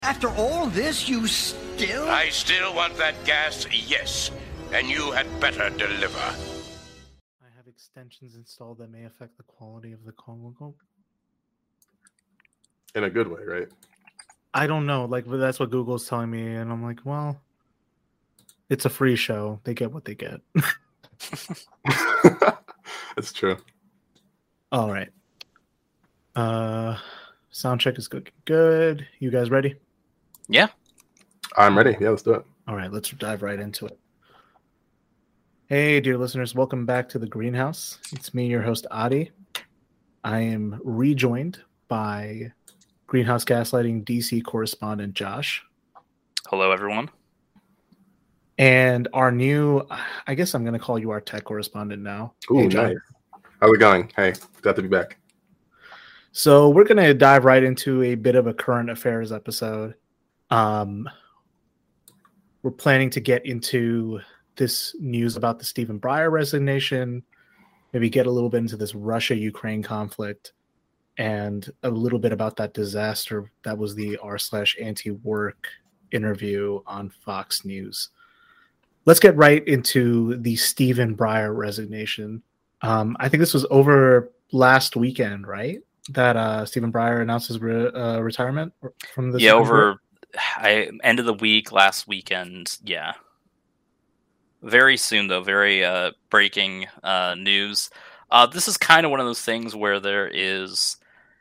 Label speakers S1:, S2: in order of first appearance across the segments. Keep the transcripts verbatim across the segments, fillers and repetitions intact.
S1: After all this, you still...
S2: I still want that gas, yes. And you had better deliver.
S3: I have extensions installed that may affect the quality of the call.
S4: In a good way, right?
S3: I don't know. Like, but that's what Google's telling me. And I'm like, well, it's a free show. They get what they get.
S4: That's true.
S3: All right. Uh, sound check is good. Good. You guys ready?
S5: Yeah.
S4: I'm ready. Yeah, let's do it.
S3: All right, let's dive right into it. Hey, dear listeners, welcome back to the Greenhouse. It's me, your host, Adi. I am rejoined by Greenhouse Gaslighting D C correspondent Josh.
S5: Hello, everyone.
S3: And our new, I guess I'm going to call you our tech correspondent now.
S4: Ooh,
S3: hey,
S4: nice. How's it going? Hey, glad to be back.
S3: So we're going to dive right into a bit of a current affairs episode. Um, we're planning to get into this news about the Stephen Breyer resignation, maybe get a little bit into this Russia-Ukraine conflict, and a little bit about that disaster that was the r slash anti-work interview on Fox News. Let's get right into the Stephen Breyer resignation. Um, I think this was over last weekend, right? That uh, Stephen Breyer announced his re- uh, retirement from the
S5: yeah over I, end of the week last weekend. Yeah, very soon though. Very uh, breaking uh, news. Uh, this is kind of one of those things where there is.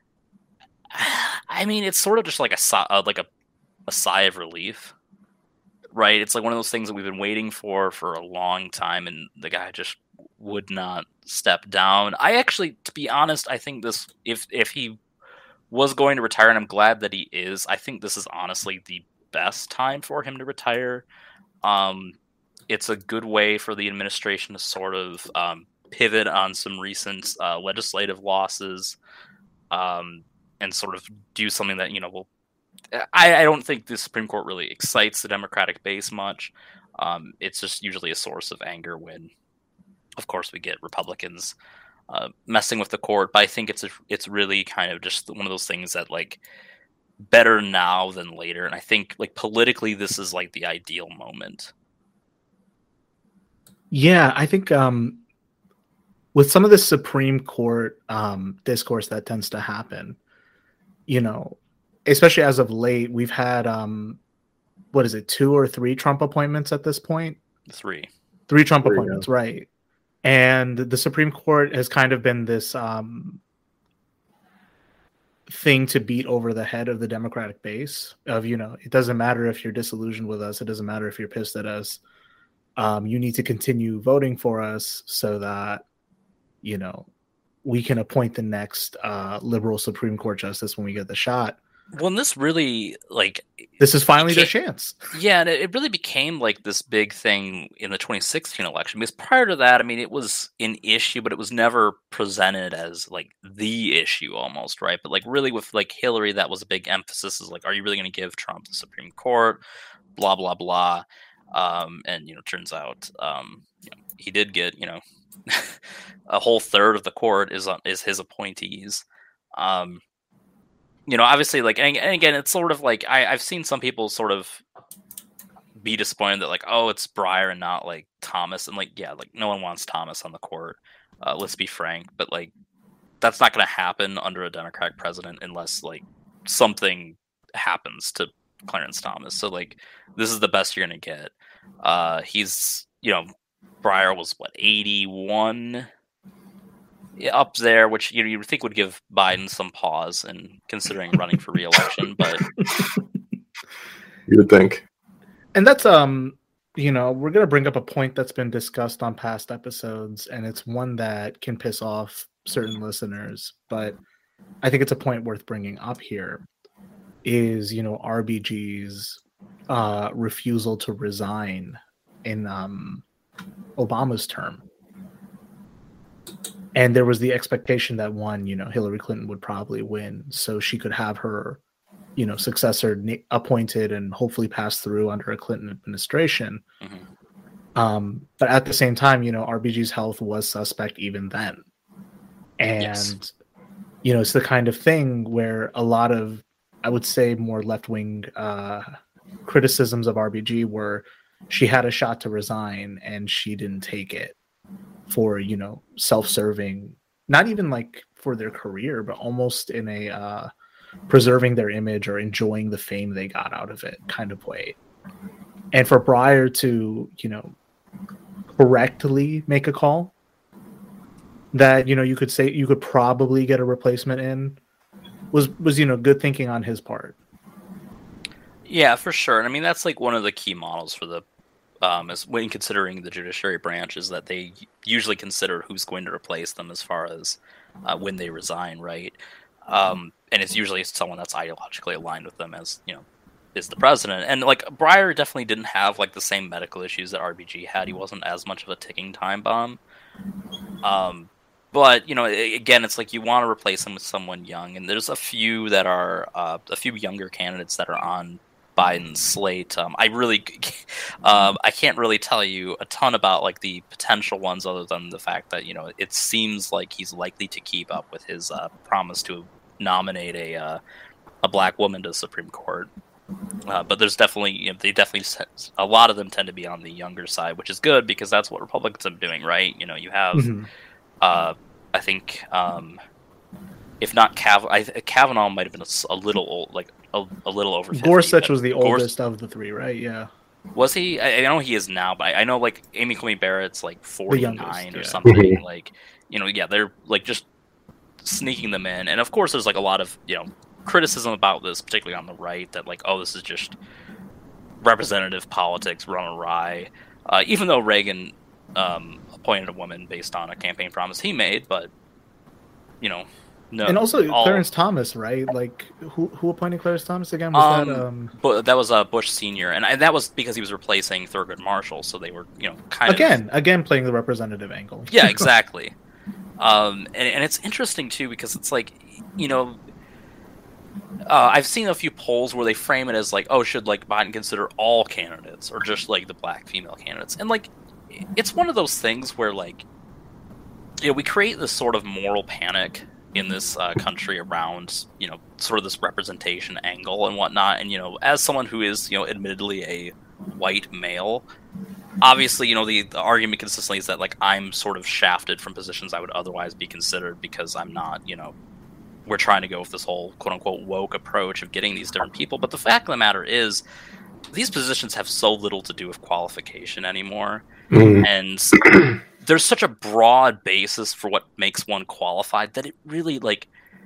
S5: I mean, it's sort of just like a uh, like a, a sigh of relief, right? It's like one of those things that we've been waiting for for a long time, and the guy just would not step down. I actually, to be honest, I think this if if he was going to retire, and I'm glad that he is, I think this is honestly the best time for him to retire. Um, it's a good way for the administration to sort of um, pivot on some recent uh, legislative losses, um, and sort of do something that, you know, will. I, I don't think the Supreme Court really excites the Democratic base much. Um, it's just usually a source of anger when, of course, we get Republicans uh, messing with the court. But I think it's a, it's really kind of just one of those things that, like, better now than later. And I think, like, politically, this is like the ideal moment.
S3: Yeah, I think um, with some of the Supreme Court um, discourse that tends to happen, you know, especially as of late, we've had, um, what is it, two or three Trump appointments at this point?
S5: Three.
S3: Three Trump
S4: Three,
S3: appointments,
S4: yeah.
S3: right. And the Supreme Court has kind of been this um, thing to beat over the head of the Democratic base of, you know, it doesn't matter if you're disillusioned with us. It doesn't matter if you're pissed at us. Um, you need to continue voting for us so that, you know, we can appoint the next uh, liberal Supreme Court justice when we get the shot.
S5: Well, and this really, like...
S3: This is finally
S5: became,
S3: their chance.
S5: Yeah, and it, it really became, like, this big thing in the twenty sixteen election. Because prior to that, I mean, it was an issue, but it was never presented as, like, the issue almost, right? But, like, really with, like, Hillary, that was a big emphasis, is, like, are you really going to give Trump the Supreme Court? Blah, blah, blah. Um, and, you know, turns out um, you know, he did get, you know, a whole third of the court is is his appointees. Um You know, obviously, like, and, and again, it's sort of like I, I've seen some people sort of be disappointed that, like, oh, it's Breyer and not, like, Thomas. And, like, yeah, like, no one wants Thomas on the court. Uh, let's be frank. But, like, that's not going to happen under a Democratic president unless, like, something happens to Clarence Thomas. So, like, this is the best you're going to get. Uh, he's, you know, Breyer was, what, eighty-one? Up there, which you know, you would think would give Biden some pause in considering running for re-election, but
S4: you would think.
S3: And that's um, you know, we're gonna bring up a point that's been discussed on past episodes, and it's one that can piss off certain listeners, but I think it's a point worth bringing up here. Is you know R B G's uh, refusal to resign in um, Obama's term. And there was the expectation that one, you know, Hillary Clinton would probably win, so she could have her, you know, successor appointed and hopefully pass through under a Clinton administration.
S5: Mm-hmm.
S3: Um, but at the same time, you know, R B G's health was suspect even then. And, yes. you know, it's the kind of thing where a lot of I would say, more left-wing uh, criticisms of R B G were she had a shot to resign and she didn't take it for, you know, self-serving, not even like for their career, but almost in a uh, preserving their image or enjoying the fame they got out of it kind of way. And for Briar to, you know, correctly make a call that, you know, you could say you could probably get a replacement in was, was, you know, good thinking on his part.
S5: Yeah, for sure. And I mean, that's like one of the key models for the, um, is when considering the judiciary branch is that they usually consider who's going to replace them as far as uh, when they resign, right? Um, and it's usually someone that's ideologically aligned with them as, you know, is the president. And like Briar definitely didn't have like the same medical issues that R B G had. He wasn't as much of a ticking time bomb. Um, but you know, again, it's like you want to replace him with someone young, and there's a few that are uh, a few younger candidates that are on Biden's slate. Um, I really, um, I can't really tell you a ton about like the potential ones, other than the fact that you know it seems like he's likely to keep up with his uh, promise to nominate a uh, a black woman to the Supreme Court. Uh, but there's definitely, you know, they definitely, a lot of them tend to be on the younger side, which is good because that's what Republicans are doing, right? You know, you have, mm-hmm. uh, I think, um, if not Kav- I, Kavanaugh might have been a, a little old, like a, a little over fifty.
S3: Gorsuch was the
S5: Gorse-
S3: oldest of the three, right? Yeah.
S5: Was he? I, I know he is now, but I, I know like Amy Coney Barrett's like forty-nine youngest, or
S3: yeah.
S5: something. Like, you know, yeah, they're like just sneaking them in. And of course, there's like a lot of, you know, criticism about this, particularly on the right, that like, oh, this is just representative politics run awry. Uh, even though Reagan um, appointed a woman based on a campaign promise he made, but you know, no.
S3: And also
S5: all...
S3: Clarence Thomas, right? Like, who who appointed Clarence Thomas again? Was
S5: um,
S3: that um?
S5: But that was uh, Bush Senior, and, and that was because he was replacing Thurgood Marshall, so they were, you know, kind
S3: again,
S5: of
S3: again again playing the representative angle.
S5: Yeah, exactly. um, and and it's interesting too because it's like, you know. Uh, I've seen a few polls where they frame it as like, oh, should like Biden consider all candidates or just like the black female candidates? And like, it's one of those things where like, you know, we create this sort of moral panic in this uh, country around, you know, sort of this representation angle and whatnot. And, you know, as someone who is, you know, admittedly a white male, obviously, you know, the, the argument consistently is that like I'm sort of shafted from positions I would otherwise be considered because I'm not, you know, we're trying to go with this whole quote-unquote woke approach of getting these different people. But the fact of the matter is, these positions have so little to do with qualification anymore. Mm. And there's such a broad basis for what makes one qualified that it really, like,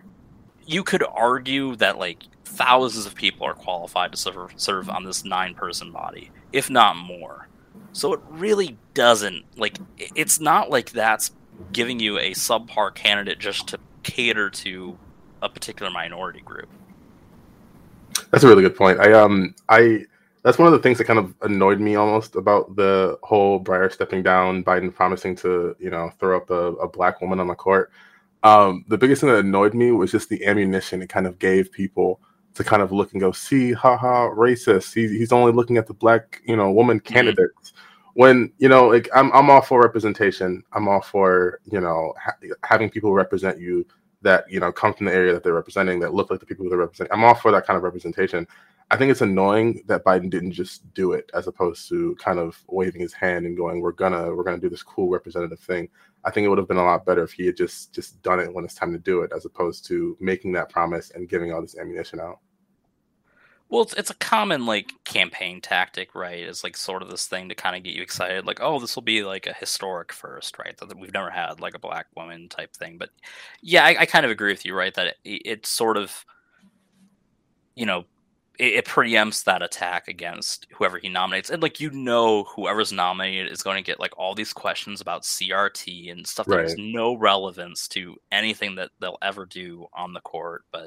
S5: you could argue that, like, thousands of people are qualified to serve, serve on this nine-person body, if not more. So it really doesn't, like, it's not like that's giving you a subpar candidate just to cater to a particular minority group.
S4: That's a really good point. I um I that's one of the things that kind of annoyed me almost about the whole Breyer stepping down, Biden promising to, you know, throw up a, a black woman on the court. Um, the biggest thing that annoyed me was just the ammunition it kind of gave people to kind of look and go, see, haha, racist. He, he's only looking at the black, you know, woman candidates. Mm-hmm. When, you know, like I'm I'm all for representation. I'm all for, you know, ha- having people represent you that, you know, come from the area that they're representing, that look like the people they're representing. I'm all for that kind of representation. I think it's annoying that Biden didn't just do it, as opposed to kind of waving his hand and going, we're gonna we're gonna do this cool representative thing. I think it would have been a lot better if he had just just done it when it's time to do it, as opposed to making that promise and giving all this ammunition out.
S5: Well, it's, it's a common, like, campaign tactic, right? It's, like, sort of this thing to kind of get you excited. Like, oh, this will be, like, a historic first, right? That we've never had, like, a black woman type thing. But, yeah, I, I kind of agree with you, right? That it, it sort of, you know, it, it preempts that attack against whoever he nominates. And, like, you know whoever's nominated is going to get, like, all these questions about C R T and stuff that right. has no relevance to anything that they'll ever do on the court, but...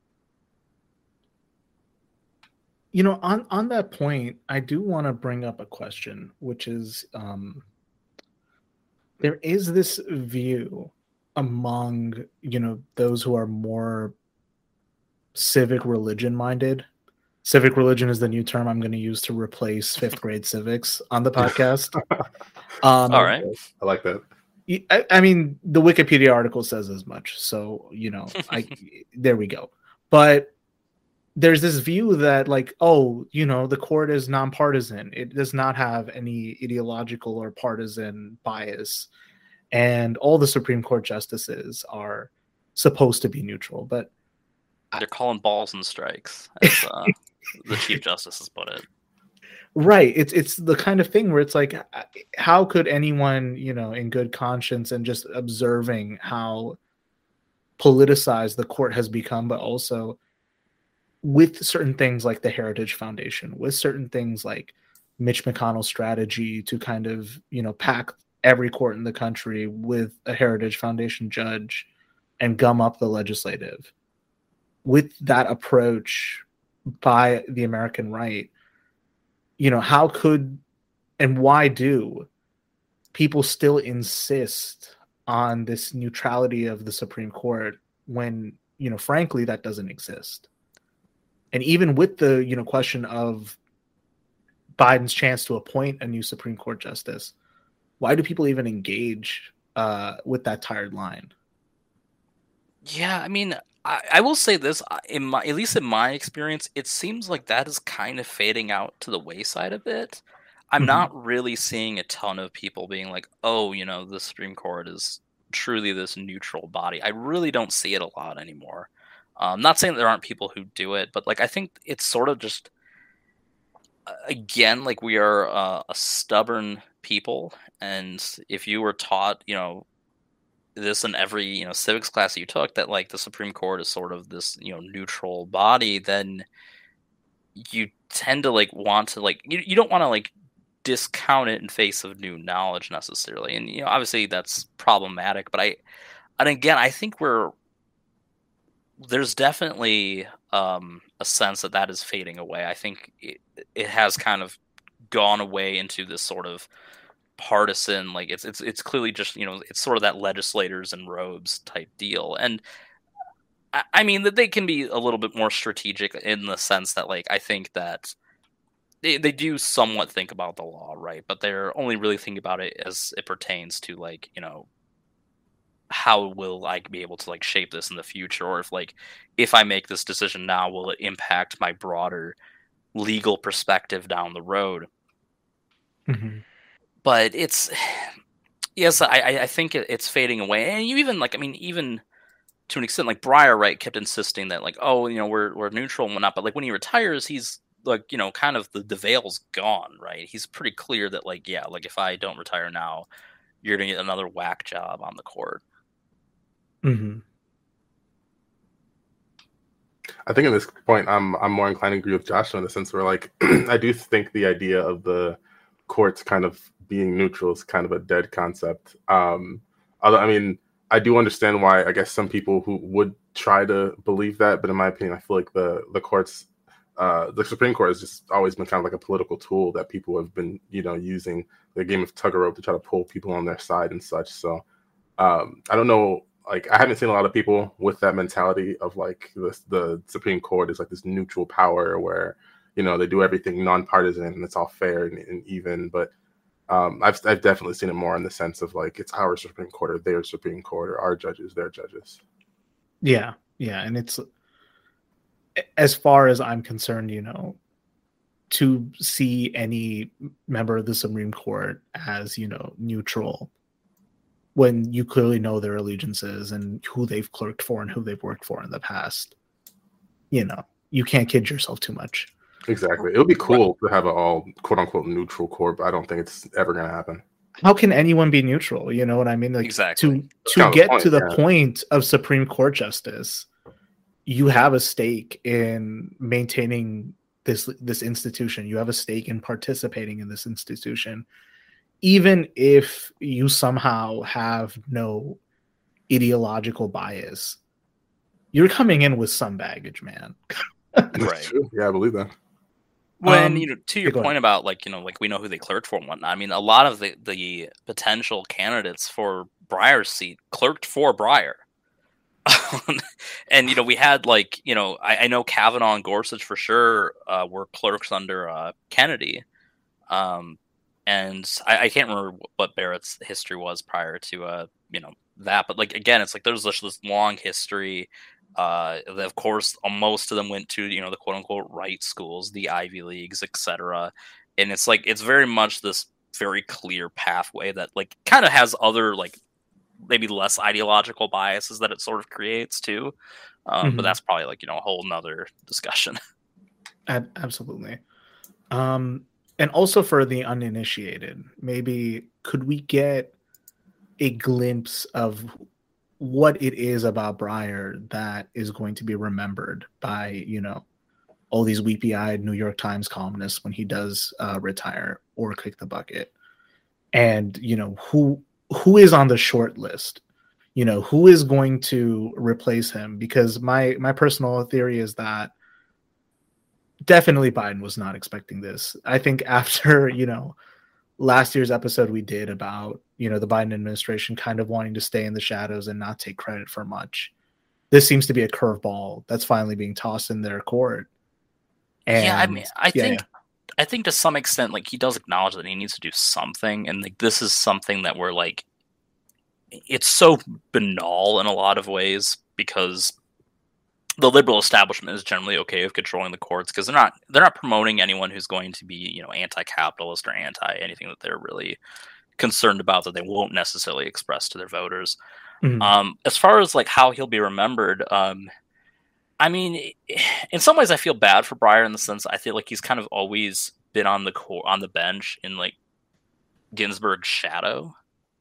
S3: You know, on, on that point, I do want to bring up a question, which is um, there is this view among, you know, those who are more civic religion minded. Civic religion is the new term I'm going to use to replace fifth grade civics on the podcast. Um,
S5: All right.
S4: I like that.
S3: I, I mean, the Wikipedia article says as much. So, you know, I there we go. But there's this view that like, oh, you know, the court is nonpartisan. It does not have any ideological or partisan bias. And all the Supreme Court justices are supposed to be neutral. But
S5: they're calling balls and strikes, as uh, the Chief Justice has put it.
S3: Right. It's it's the kind of thing where it's like, how could anyone, you know, in good conscience and just observing how politicized the court has become, but also with certain things like the Heritage Foundation, with certain things like Mitch McConnell's strategy to kind of, you know, pack every court in the country with a Heritage Foundation judge and gum up the legislative. With that approach by the American right, you know, how could and why do people still insist on this neutrality of the Supreme Court when, you know, frankly, that doesn't exist? And even with the, you know, question of Biden's chance to appoint a new Supreme Court justice, why do people even engage uh, with that tired line?
S5: Yeah, I mean, I, I will say this, in my, at least in my experience, it seems like that is kind of fading out to the wayside a bit. I'm mm-hmm. not really seeing a ton of people being like, oh, you know, the Supreme Court is truly this neutral body. I really don't see it a lot anymore. I'm um, not saying that there aren't people who do it, but like I think it's sort of just, again, like we are uh, a stubborn people, and if you were taught, you know, this in every, you know, civics class that you took, that like the Supreme Court is sort of this, you know, neutral body, then you tend to like want to like you, you don't want to like discount it in face of new knowledge necessarily, and you know, obviously that's problematic. But I, and again, I think we're there's definitely um, a sense that that is fading away. I think it, it has kind of gone away into this sort of partisan, like it's it's it's clearly just, you know, it's sort of that legislators in robes type deal. And I, I mean that they can be a little bit more strategic in the sense that like I think that they, they do somewhat think about the law, right? But they're only really thinking about it as it pertains to like, you know, how will I be able to like shape this in the future, or if like if I make this decision now, will it impact my broader legal perspective down the road?
S3: Mm-hmm.
S5: But it's yes, I I think it, it's fading away, and you even like I mean even to an extent like Breyer, right, kept insisting that like, oh, you know, we're we're neutral and whatnot, but like when he retires, he's like, you know, kind of the, the veil's gone, right? He's pretty clear that like, yeah, like if I don't retire now, you're gonna get another whack job on the court.
S3: Mm-hmm.
S4: I think at this point, I'm I'm more inclined to agree with Joshua in the sense where, like, I do think the idea of the courts kind of being neutral is kind of a dead concept. Um, although, I mean, I do understand why, I guess, some people who would try to believe that, but in my opinion, I feel like the the courts, uh, the Supreme Court has just always been kind of like a political tool that people have been, you know, using the game of tug of rope to try to pull people on their side and such. So um, I don't know. Like, I haven't seen a lot of people with that mentality of like the the Supreme Court is like this neutral power where, you know, they do everything nonpartisan and it's all fair and, and even. But um, I've I've definitely seen it more in the sense of like it's our Supreme Court or their Supreme Court or our judges, their judges.
S3: Yeah, yeah, and it's as far as I'm concerned, you know, to see any member of the Supreme Court as, you know, neutral, when you clearly know their allegiances and who they've clerked for and who they've worked for in the past, you know, you can't kid yourself too much.
S4: Exactly. It would be cool to have an all quote unquote neutral court, but I don't think it's ever going to happen.
S3: How can anyone be neutral? You know what I mean? Like,
S5: exactly.
S3: To, to get the point, to the yeah. point of Supreme Court justice, you have a stake in maintaining this, this institution. You have a stake in participating in this institution. Even if you somehow have no ideological bias, you're coming in with some baggage, man.
S5: Right.
S4: Yeah, I believe that.
S5: When,
S3: um,
S5: you know, to your
S3: yeah,
S5: point about like, you know, like we know who they clerked for and whatnot. I mean, a lot of the, the potential candidates for Breyer's seat clerked for Breyer. And, you know, we had like, you know, I, I know Kavanaugh and Gorsuch for sure uh, were clerks under uh, Kennedy. Um, And I, I can't remember what Barrett's history was prior to, uh, you know, that. But like again, it's like there's this, this long history Uh, of course, most of them went to, you know, the quote unquote right schools, the Ivy Leagues, et cetera. And it's like, it's very much this very clear pathway that like kind of has other like maybe less ideological biases that it sort of creates too. Um,
S3: Mm-hmm.
S5: But that's probably like, you know, a whole nother discussion.
S3: Ab- absolutely. Um, and also for the uninitiated, maybe could we get a glimpse of what it is about Breyer that is going to be remembered by, you know, all these weepy-eyed New York Times columnists when he does uh, retire or kick the bucket? And, you know, who who is on the short list? You know, who is going to replace him? Because my my personal theory is that definitely Biden was not expecting this. I think after, you know, last year's episode we did about, you know, the Biden administration kind of wanting to stay in the shadows and not take credit for much, this seems to be a curveball that's finally being tossed in their court. And
S5: yeah, I mean, I
S3: yeah,
S5: think,
S3: yeah.
S5: I think to some extent, like he does acknowledge that he needs to do something, and like this is something that we're like, it's so banal in a lot of ways because the liberal establishment is generally okay with controlling the courts because they're not they're not promoting anyone who's going to be, you know, anti-capitalist or anti anything that they're really concerned about that they won't necessarily express to their voters.
S3: Mhm.
S5: Um, as far as like how he'll be remembered, um, I mean, in some ways, I feel bad for Breyer in the sense I feel like he's kind of always been on the court, on the bench in like Ginsburg's shadow.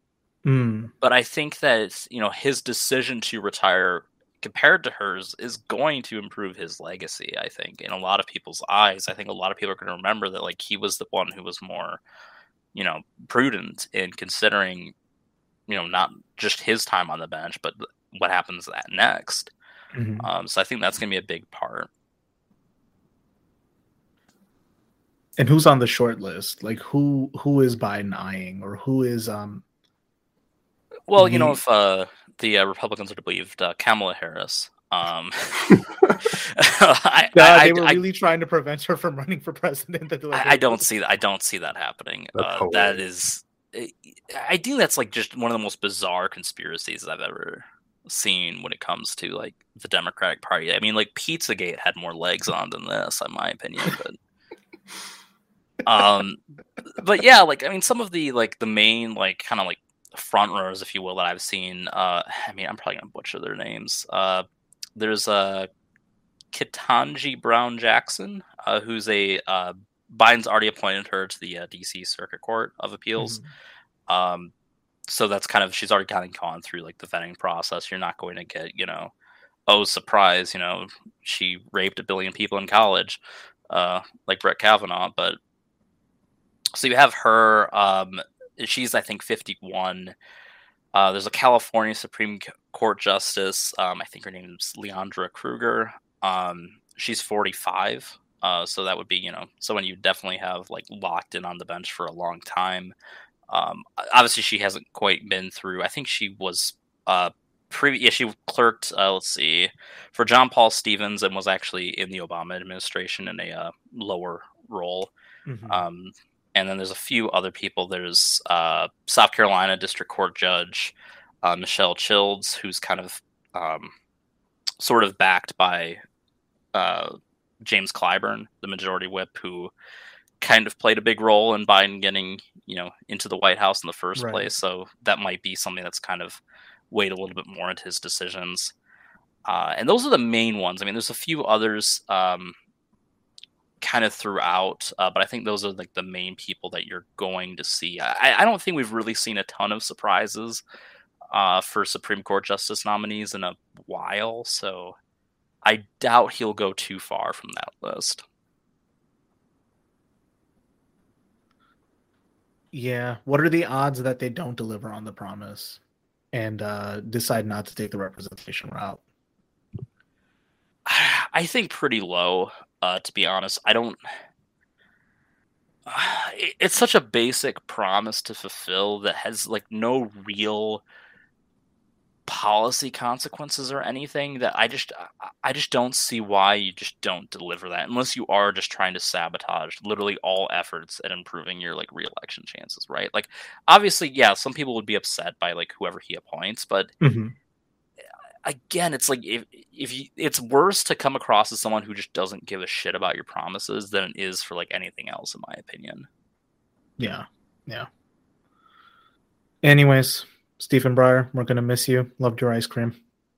S3: Mm.
S5: But I think that, you know, his decision to retire compared to hers is going to improve his legacy. I think in a lot of people's eyes, I think a lot of people are going to remember that like he was the one who was more, you know, prudent in considering, you know, not just his time on the bench, but what happens that next.
S3: Mhm.
S5: Um, so I think that's going to be a big part.
S3: And who's on the short list? Like who who is Biden eyeing, or who is um
S5: Well, you
S3: the-
S5: know, if uh, the uh, Republicans are to believe uh, Kamala Harris, um, I,
S3: God,
S5: I,
S3: they were
S5: I,
S3: really trying to prevent her from running for president. That they're like,
S5: I, I don't see that. I don't see that happening.
S4: That's
S5: Uh, that
S4: hilarious.
S5: is, I think that's like just one of the most bizarre conspiracies I've ever seen when it comes to like the Democratic Party. I mean, like Pizzagate had more legs on than this, in my opinion. But, um, but yeah, like I mean, some of the like the main like kind of like front runners, if you will, that I've seen. Uh, I mean, I'm probably gonna butcher their names. Uh, there's a uh, Ketanji Brown Jackson, uh, who's a uh, Biden's already appointed her to the uh, D C Circuit Court of Appeals.
S3: Mhm.
S5: Um, so that's kind of she's already kind of gone through like the vetting process. You're not going to get, you know, oh surprise, you know, she raped a billion people in college, uh, like Brett Kavanaugh. But so you have her. Um, she's I think fifty-one. Uh, there's a California Supreme Court justice. Um, I think her name is Leandra Kruger. Um, she's forty-five. Uh, so that would be, you know, someone you definitely have like locked in on the bench for a long time. Um, obviously, she hasn't quite been through. I think she was uh, pre. Yeah, she clerked. Uh, let's see, for John Paul Stevens, and was actually in the Obama administration in a uh, lower role.
S3: Mhm.
S5: Um, and then there's a few other people. There's uh, South Carolina District Court Judge uh, Michelle Childs, who's kind of um, sort of backed by uh, James Clyburn, the Majority Whip, who kind of played a big role in Biden getting, you know, into the White House in the first
S3: Right.
S5: place. So that might be something that's kind of weighed a little bit more into his decisions. Uh, and those are the main ones. I mean, there's a few others um, kind of throughout, uh, but I think those are like the main people that you're going to see. I, I don't think we've really seen a ton of surprises uh, for Supreme Court justice nominees in a while. So I doubt he'll go too far from that list.
S3: Yeah. What are the odds that they don't deliver on the promise and uh, decide not to take the representation route?
S5: I think pretty low, uh, to be honest. I don't. It's such a basic promise to fulfill that has like no real policy consequences or anything that I just I just don't see why you just don't deliver that unless you are just trying to sabotage literally all efforts at improving your like re-election chances, right? Like obviously, yeah, some people would be upset by like whoever he appoints, but
S3: Mhm.
S5: again, it's like if if you, it's worse to come across as someone who just doesn't give a shit about your promises than it is for like anything else, in my opinion.
S3: Yeah, yeah. Anyways, Stephen Breyer, we're gonna miss you. Loved your ice cream.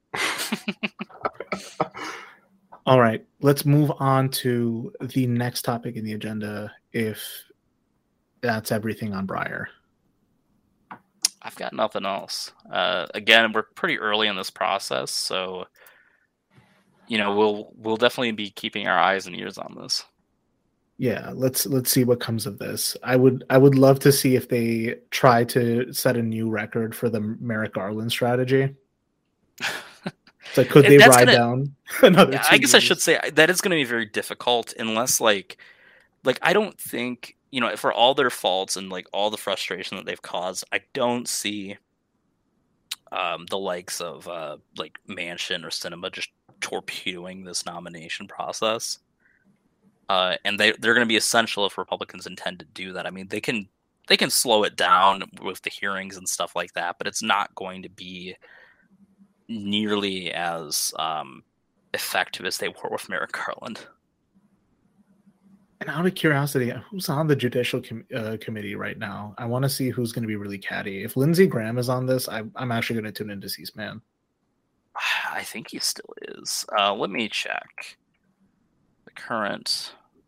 S3: All right, let's move on to the next topic in the agenda. If that's everything on Breyer.
S5: I've got nothing else. Uh, again, we're pretty early in this process, so you know we'll we'll definitely be keeping our eyes and ears on this.
S3: Yeah, let's let's see what comes of this. I would I would love to see if they try to set a new record for the Merrick Garland strategy. It's like, could they
S5: That's
S3: ride
S5: gonna-
S3: down another?
S5: Yeah,
S3: two
S5: I guess I
S3: years?
S5: should say that is going to be very difficult unless like like I don't think, you know, for all their faults and like all the frustration that they've caused, I don't see um, the likes of uh, like Manchin or Sinema just torpedoing this nomination process. Uh, and they they're going to be essential if Republicans intend to do that. I mean, they can they can slow it down with the hearings and stuff like that, but it's not going to be nearly as um, effective as they were with Merrick Garland.
S3: And out of curiosity, who's on the Judicial com- uh, Committee right now? I want to see who's going to be really catty. If Lindsey Graham is on this, I, I'm actually going to tune into C-SPAN.
S5: I think he still is. Uh, let me check the current.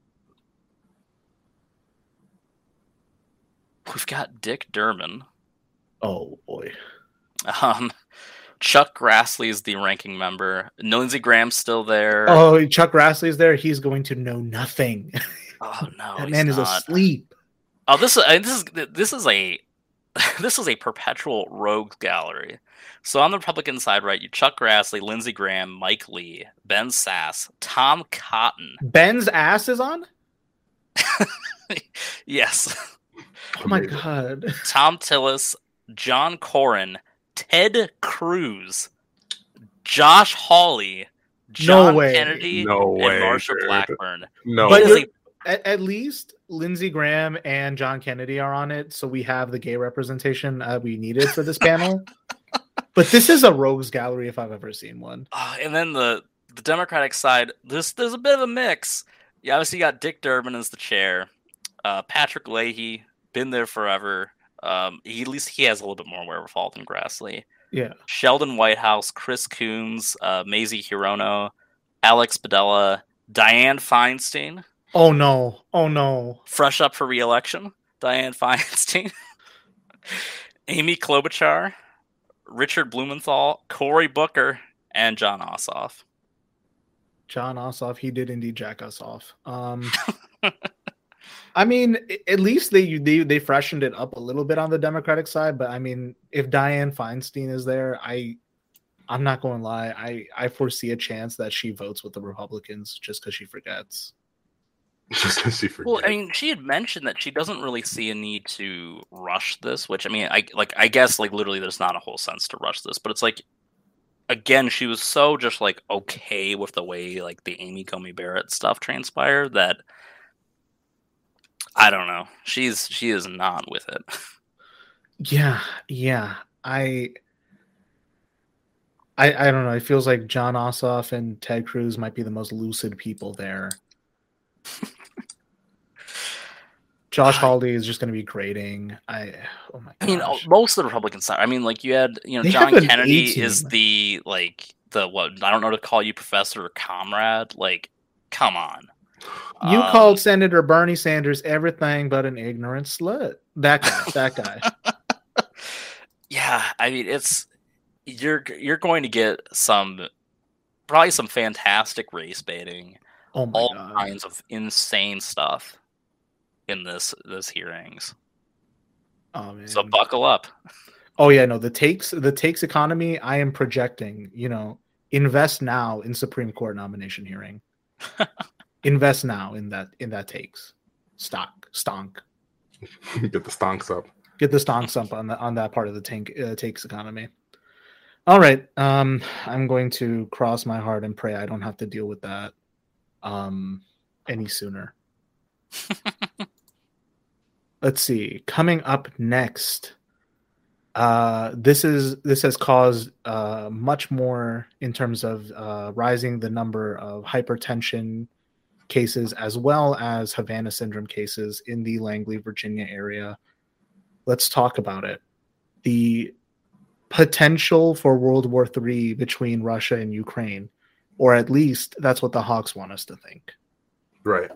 S5: We've got Dick Durbin.
S3: Oh boy.
S5: Um, Chuck Grassley is the ranking member. Lindsey Graham's still there.
S3: Oh, Chuck Grassley's there. He's going to know nothing.
S5: Oh, no,
S3: that
S5: he's
S3: man is
S5: not.
S3: asleep.
S5: Oh, this is uh, this is this is a this is a perpetual rogues gallery. So on the Republican side, right, you Chuck Grassley, Lindsey Graham, Mike Lee, Ben Sass, Tom Cotton.
S3: Ben's ass is on?
S5: Yes.
S3: Oh my god.
S5: Tom Tillis, John Cornyn, Ted Cruz, Josh Hawley, John
S3: way.
S5: Kennedy,
S4: No way,
S5: and Marsha
S4: dude.
S5: Blackburn.
S4: No,
S3: But
S5: It is
S3: you're-
S5: a-
S3: At, at least Lindsey Graham and John Kennedy are on it, so we have the gay representation uh, we needed for this panel. But this is a rogues gallery if I've ever seen one.
S5: Uh, and then the the Democratic side, there's there's a bit of a mix. You obviously got Dick Durbin as the chair, uh, Patrick Leahy, been there forever. Um, he, at least he has a little bit more wherewithal than Grassley.
S3: Yeah.
S5: Sheldon Whitehouse, Chris Coons, uh, Mazie Hirono, Alex Padilla, Dianne Feinstein,
S3: Oh no. Oh no.
S5: fresh up for re-election, Dianne Feinstein, Amy Klobuchar, Richard Blumenthal, Cory Booker, and John Ossoff.
S3: John Ossoff, he did indeed jack us off. Um, I mean, a- at least they, they they freshened it up a little bit on the Democratic side. But I mean, if Dianne Feinstein is there, I I'm not going to lie, I I foresee a chance that she votes with the Republicans just because she forgets.
S4: just because she forget.
S5: Well, I mean, she had mentioned that she doesn't really see a need to rush this, which I mean, I like, I guess, like literally, there's not a whole sense to rush this, but it's like, again, she was so just like okay with the way like the Amy Coney Barrett stuff transpired that I don't know. She's she is not with it.
S3: Yeah, yeah. I I I don't know. It feels like John Ossoff and Ted Cruz might be the most lucid people there. Josh Hawley is just going to be grading. I oh my gosh.
S5: I mean, most of the Republican side. I mean, like you had, you know,
S3: They
S5: John
S3: have an
S5: Kennedy
S3: A-team.
S5: is the like the what I don't know to call you professor or comrade. Like, come on.
S3: You
S5: Um,
S3: called Senator Bernie Sanders everything but an ignorant slut. That guy. That guy.
S5: Yeah, I mean, it's you're you're going to get some probably some fantastic race baiting,
S3: Oh my
S5: all
S3: god.
S5: kinds of insane stuff in this this hearings.
S3: Oh man.
S5: So buckle up.
S3: Oh yeah, no, the takes the takes economy, I am projecting, you know, invest now in Supreme Court nomination hearing. Invest now in that in that takes. Stock, stonk.
S4: Get the stonks up.
S3: Get the stonks up on the on that part of the tank uh, takes economy. All right. Um I'm going to cross my heart and pray I don't have to deal with that um any sooner. Let's see. Coming up next. Uh, this is this has caused uh, much more in terms of uh, rising the number of hypertension cases as well as Havana syndrome cases in the Langley, Virginia area. Let's talk about it. The potential for World War Three between Russia and Ukraine, or at least that's what the Hawks want us to think.
S4: Right.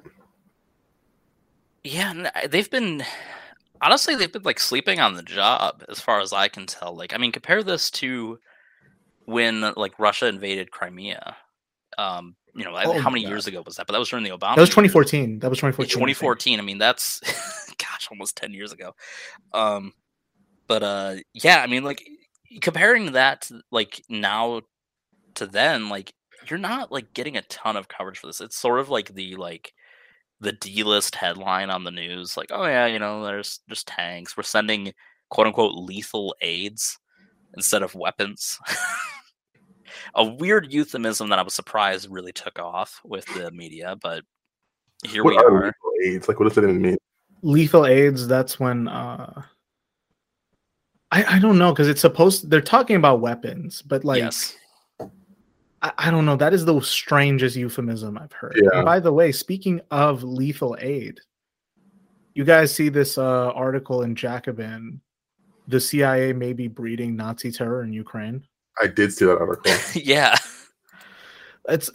S5: Yeah, they've been... Honestly, they've been like sleeping on the job, as far as I can tell. Like, I mean, compare this to when like Russia invaded Crimea. Um, you know, oh, how many God. years ago was that? But that was during the Obama.
S3: That was twenty fourteen. Years. That was twenty fourteen.
S5: twenty fourteen. I, I mean, that's gosh, almost ten years ago. Um, but uh, yeah, I mean, like comparing that to, like now to then, like you're not like getting a ton of coverage for this. It's sort of like the like. the D-list headline on the news, like, oh yeah, you know, there's just tanks. We're sending quote unquote lethal aids instead of weapons. A weird euphemism that I was surprised really took off with the media, but here
S4: what
S5: we are.
S4: Lethal aids? Like, what does that even mean?
S3: Lethal aids, that's when uh I, I don't know, because it's supposed they're talking about weapons, but like
S5: yes.
S3: I, I don't know. That is the strangest euphemism I've heard.
S4: Yeah.
S3: And by the way, speaking of lethal aid, you guys see this uh, article in Jacobin. The C I A may be breeding Nazi terror in Ukraine.
S4: I did see that article.
S5: Yeah.
S3: It's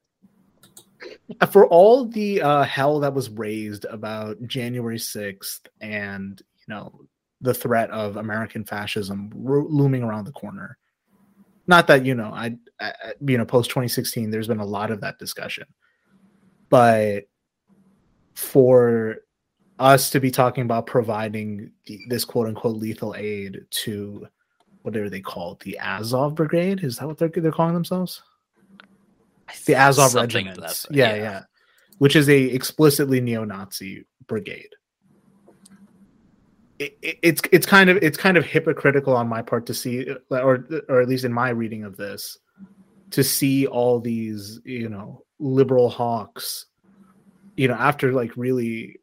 S3: for all the uh, hell that was raised about January sixth and, you know, the threat of American fascism ro- looming around the corner. Not that, you know, I, I you know, post twenty sixteen, there's been a lot of that discussion. But for us to be talking about providing the, this quote unquote lethal aid to whatever they call it, the Azov Brigade, is that what they're they're calling themselves? The Azov Regiment. Yeah, yeah, yeah. Which is a explicitly neo-Nazi brigade. It, it, it's it's kind of it's kind of hypocritical on my part to see, or or at least in my reading of this, to see all these, you know, liberal hawks, you know, after like really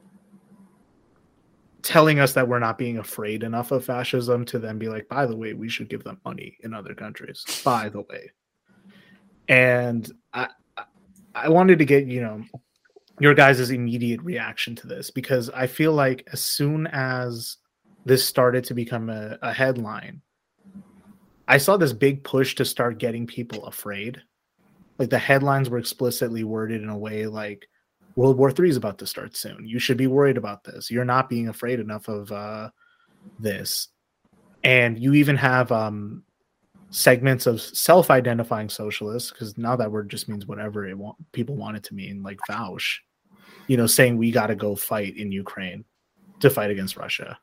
S3: telling us that we're not being afraid enough of fascism, to then be like, by the way, we should give them money in other countries. By the way, and I I wanted to get, you know, your guys' immediate reaction to this, because I feel like as soon as this started to become a, a headline, I saw this big push to start getting people afraid. Like the headlines were explicitly worded in a way like, World War Three is about to start soon. You should be worried about this. You're not being afraid enough of uh, this. And you even have um, segments of self-identifying socialists, because now that word just means whatever it want, people want it to mean, like Fausch, you know, saying we got to go fight in Ukraine to fight against Russia.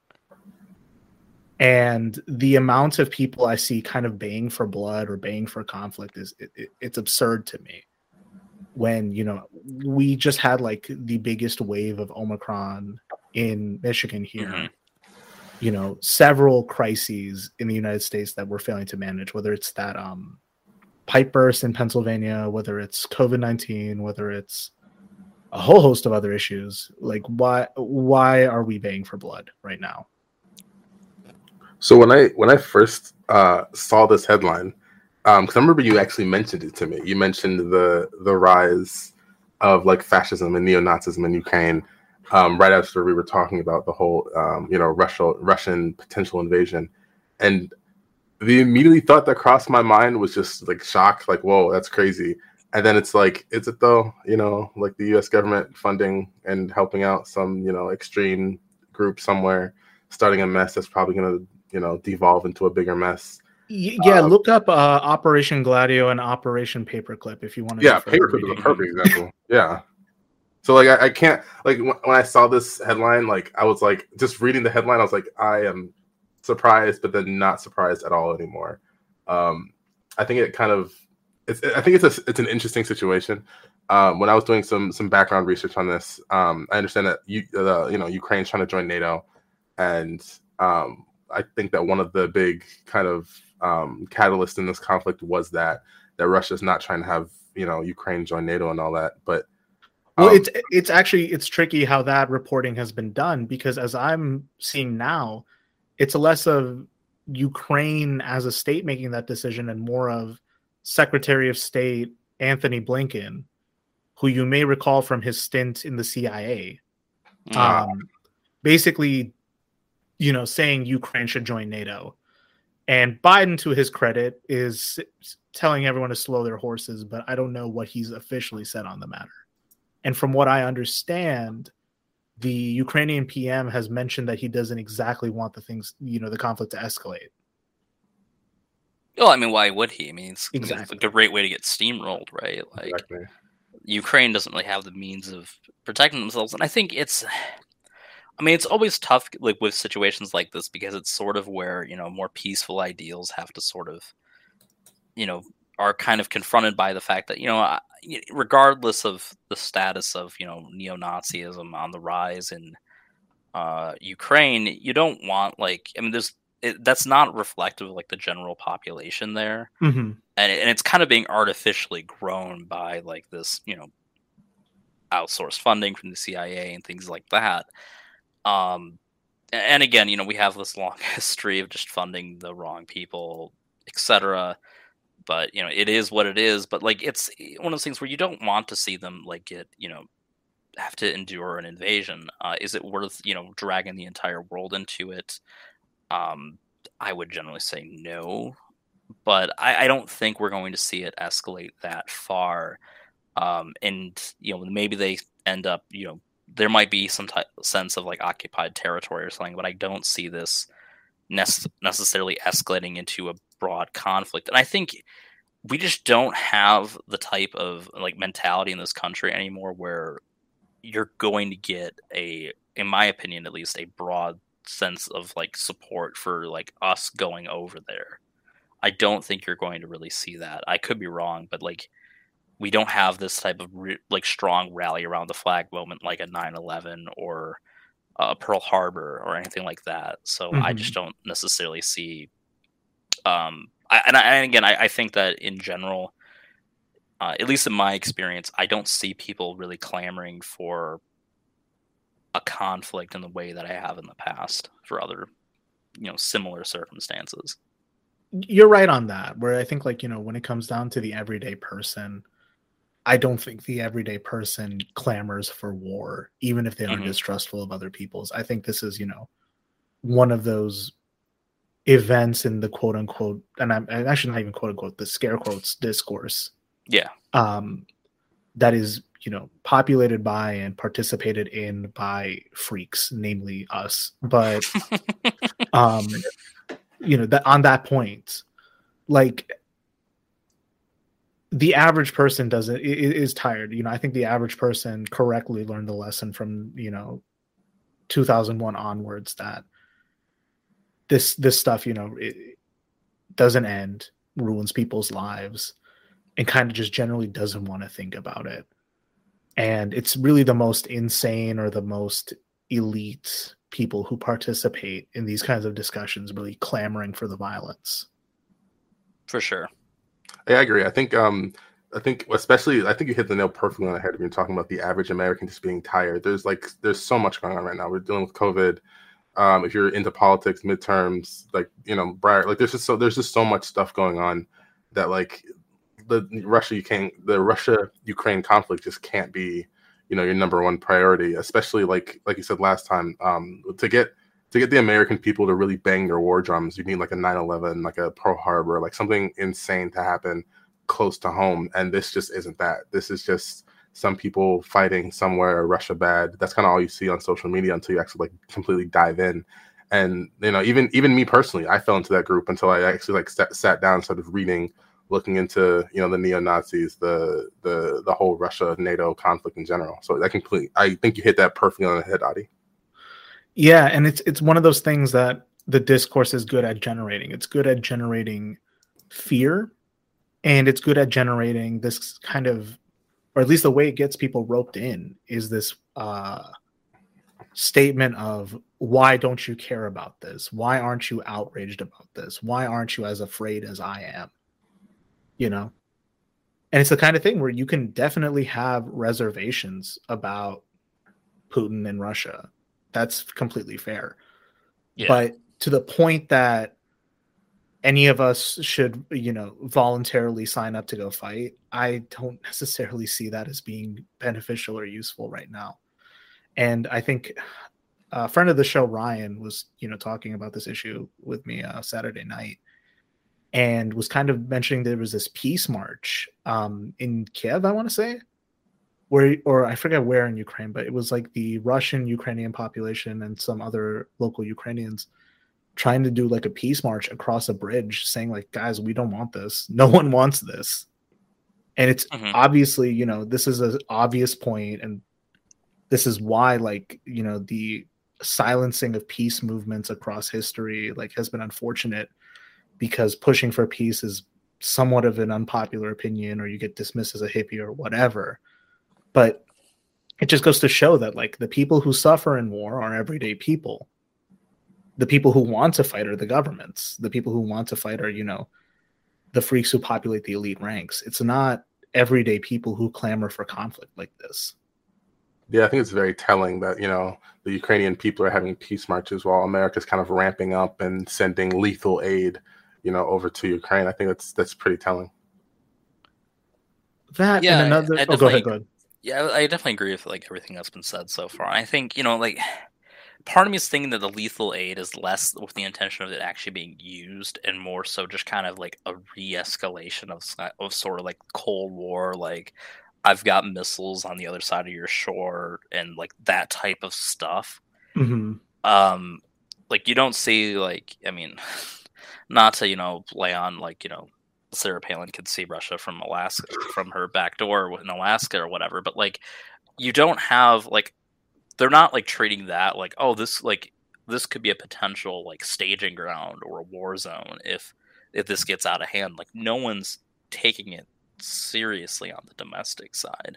S3: And the amount of people I see kind of baying for blood or baying for conflict is it, it, it's absurd to me. When, you know, we just had like the biggest wave of Omicron in Michigan here. Mm-hmm. You know, several crises in the United States that we're failing to manage, whether it's that um, pipe burst in Pennsylvania, whether it's COVID nineteen, whether it's a whole host of other issues. Like, why why are we baying for blood right now?
S4: So when I when I first uh, saw this headline, because um, I remember you actually mentioned it to me. You mentioned the the rise of like fascism and neo-Nazism in Ukraine. Um, right after we were talking about the whole, um, you know, Russia, Russian potential invasion. And the immediately thought that crossed my mind was just like shock, like, whoa, that's crazy. And then it's like, is it though, you know, like the U S government funding and helping out some, you know, extreme group somewhere, starting a mess that's probably going to, you know, devolve into a bigger mess.
S3: Yeah, um, look up uh, Operation Gladio and Operation Paperclip if you want to.
S4: Yeah, Paperclip is a perfect example. Yeah. So, like, I, I can't, like, when I saw this headline, like, I was, like, just reading the headline, I was like, I am surprised, but then not surprised at all anymore. Um, I think it kind of, it's, I think it's a, it's an interesting situation. Um, when I was doing some some background research on this, um, I understand that, you, uh, you know, Ukraine's trying to join NATO. And um, I think that one of the big kind of um, catalysts in this conflict was that, that Russia's not trying to have, you know, Ukraine join NATO and all that. But
S3: Well,
S4: um,
S3: it's it's actually it's tricky how that reporting has been done, because as I'm seeing now, it's less of Ukraine as a state making that decision, and more of Secretary of State Anthony Blinken, who you may recall from his stint in the C I A,
S5: Yeah.
S3: um, basically, you know, saying Ukraine should join NATO. And Biden, to his credit, is telling everyone to slow their horses, but I don't know what he's officially said on the matter. And from what I understand, the Ukrainian P M has mentioned that he doesn't exactly want the things, you know, the conflict to escalate.
S5: Well, I mean, why would he? I mean, it's,
S3: Exactly.
S5: it's a great way to get steamrolled, right? Like,
S4: Exactly.
S5: Ukraine doesn't really have the means of protecting themselves, and I think it's. I mean, it's always tough, like with situations like this, because it's sort of where, you know, more peaceful ideals have to sort of, you know, are kind of confronted by the fact that, you know, I- regardless of the status of, you know, neo-Nazism on the rise in uh, Ukraine, you don't want, like, I mean, there's it, that's not reflective of like the general population there,
S3: Mm-hmm.
S5: and it, and it's kind of being artificially grown by like this, you know, outsourced funding from the C I A and things like that. Um, and again, you know, we have this long history of just funding the wrong people, et cetera. But you know, it is what it is. But like, it's one of those things where you don't want to see them like get, you know, have to endure an invasion. Uh, is it worth, you know, dragging the entire world into it? Um, I would generally say no, but I, I don't think we're going to see it escalate that far. Um, and you know, maybe they end up, you know, there might be some type sense of like occupied territory or something, but I don't see this nece- necessarily escalating into a broad conflict. And I think we just don't have the type of like mentality in this country anymore where you're going to get a, in my opinion, at least a broad sense of like support for like us going over there. I don't think you're going to really see that. I could be wrong, but like, we don't have this type of re- like strong rally around the flag moment like a nine eleven or uh, Pearl Harbor or anything like that. So
S3: Mm-hmm.
S5: I just don't necessarily see. Um, I, and, I, and again, I, I think that in general, uh, at least in my experience, I don't see people really clamoring for a conflict in the way that I have in the past for other, you know, similar circumstances.
S3: You're right on that, where I think, like, you know, when it comes down to the everyday person, I don't think the everyday person clamors for war, even if they are
S5: Mhm.
S3: distrustful of other people's. I think this is, you know, one of those events in the quote unquote, and I'm, I'm actually not even quote unquote, the scare quotes discourse,
S5: Yeah.
S3: um, that is, you know, populated by and participated in by freaks, namely us. But, um, you know, that on that point, like, the average person doesn't is tired. You know, I think the average person correctly learned the lesson from, you know, two thousand one onwards that this this stuff, you know, it doesn't end, ruins people's lives, and kind of just generally doesn't want to think about it. And it's really the most insane or the most elite people who participate in these kinds of discussions really clamoring for the violence.
S5: For sure.
S4: Yeah, I agree. I think, um, I think, especially, I think you hit the nail perfectly on the head when you're talking about the average American just being tired. There's like, there's so much going on right now. We're dealing with COVID. Um, if you're into politics, midterms, like, you know, Breyer, like, there's just so, there's just so much stuff going on that, like, the Russia, you can't, the Russia Ukraine conflict just can't be, you know, your number one priority. Especially like, like you said last time, um, to get. To get the American people to really bang their war drums, you need like a nine eleven, like a Pearl Harbor, like something insane to happen close to home. And this just isn't that. This is just some people fighting somewhere, Russia bad. That's kind of all you see on social media until you actually like completely dive in. And, you know, even even me personally, I fell into that group until I actually like sat, sat down and started reading, looking into, you know, the neo-Nazis, the the the whole Russia NATO conflict in general. So that complete, I think you hit that perfectly on the head, Adi.
S3: Yeah, and it's it's one of those things that the discourse is good at generating. It's good at generating fear, and it's good at generating this kind of, or at least the way it gets people roped in, is this uh, statement of, why don't you care about this? Why aren't you outraged about this? Why aren't you as afraid as I am? You know? And it's the kind of thing where you can definitely have reservations about Putin and Russia. That's completely fair.
S5: Yeah.
S3: But to the point that any of us should, you know, voluntarily sign up to go fight. I don't necessarily see that as being beneficial or useful right now. And I think a friend of the show, Ryan, was, you know, talking about this issue with me uh, Saturday night, and was kind of mentioning there was this peace march um, in Kiev, I want to say, where, or I forget where in Ukraine, but it was like the Russian Ukrainian population and some other local Ukrainians trying to do like a peace march across a bridge, saying like, guys, we don't want this. No one wants this. And it's mm-hmm. obviously, you know, this is an obvious point, and this is why, like, you know, the silencing of peace movements across history like has been unfortunate, because pushing for peace is somewhat of an unpopular opinion, or you get dismissed as a hippie or whatever. But it just goes to show that, like, the people who suffer in war are everyday people. The people who want to fight are the governments. The people who want to fight are, you know, the freaks who populate the elite ranks. It's not everyday people who clamor for conflict like this.
S4: Yeah, I think it's very telling that, you know, the Ukrainian people are having peace marches while America's kind of ramping up and sending lethal aid, you know, over to Ukraine. I think that's that's pretty telling.
S3: That
S5: yeah,
S3: and another.
S5: I, I
S3: oh, go ahead. Go ahead.
S5: Yeah, I definitely agree with like everything that's been said so far. I think, you know, like, part of me is thinking that the lethal aid is less with the intention of it actually being used, and more so just kind of like a re-escalation of of sort of like Cold War, like, I've got missiles on the other side of your shore, and like that type of stuff.
S3: Mm-hmm.
S5: Um, like, you don't see, like, I mean, not to, you know, lay on, like, you know, Sarah Palin could see Russia from Alaska, from her back door in Alaska or whatever, but like, you don't have, like, they're not like treating that like, oh, this like this could be a potential like staging ground or a war zone if if this gets out of hand. Like, no one's taking it seriously on the domestic side.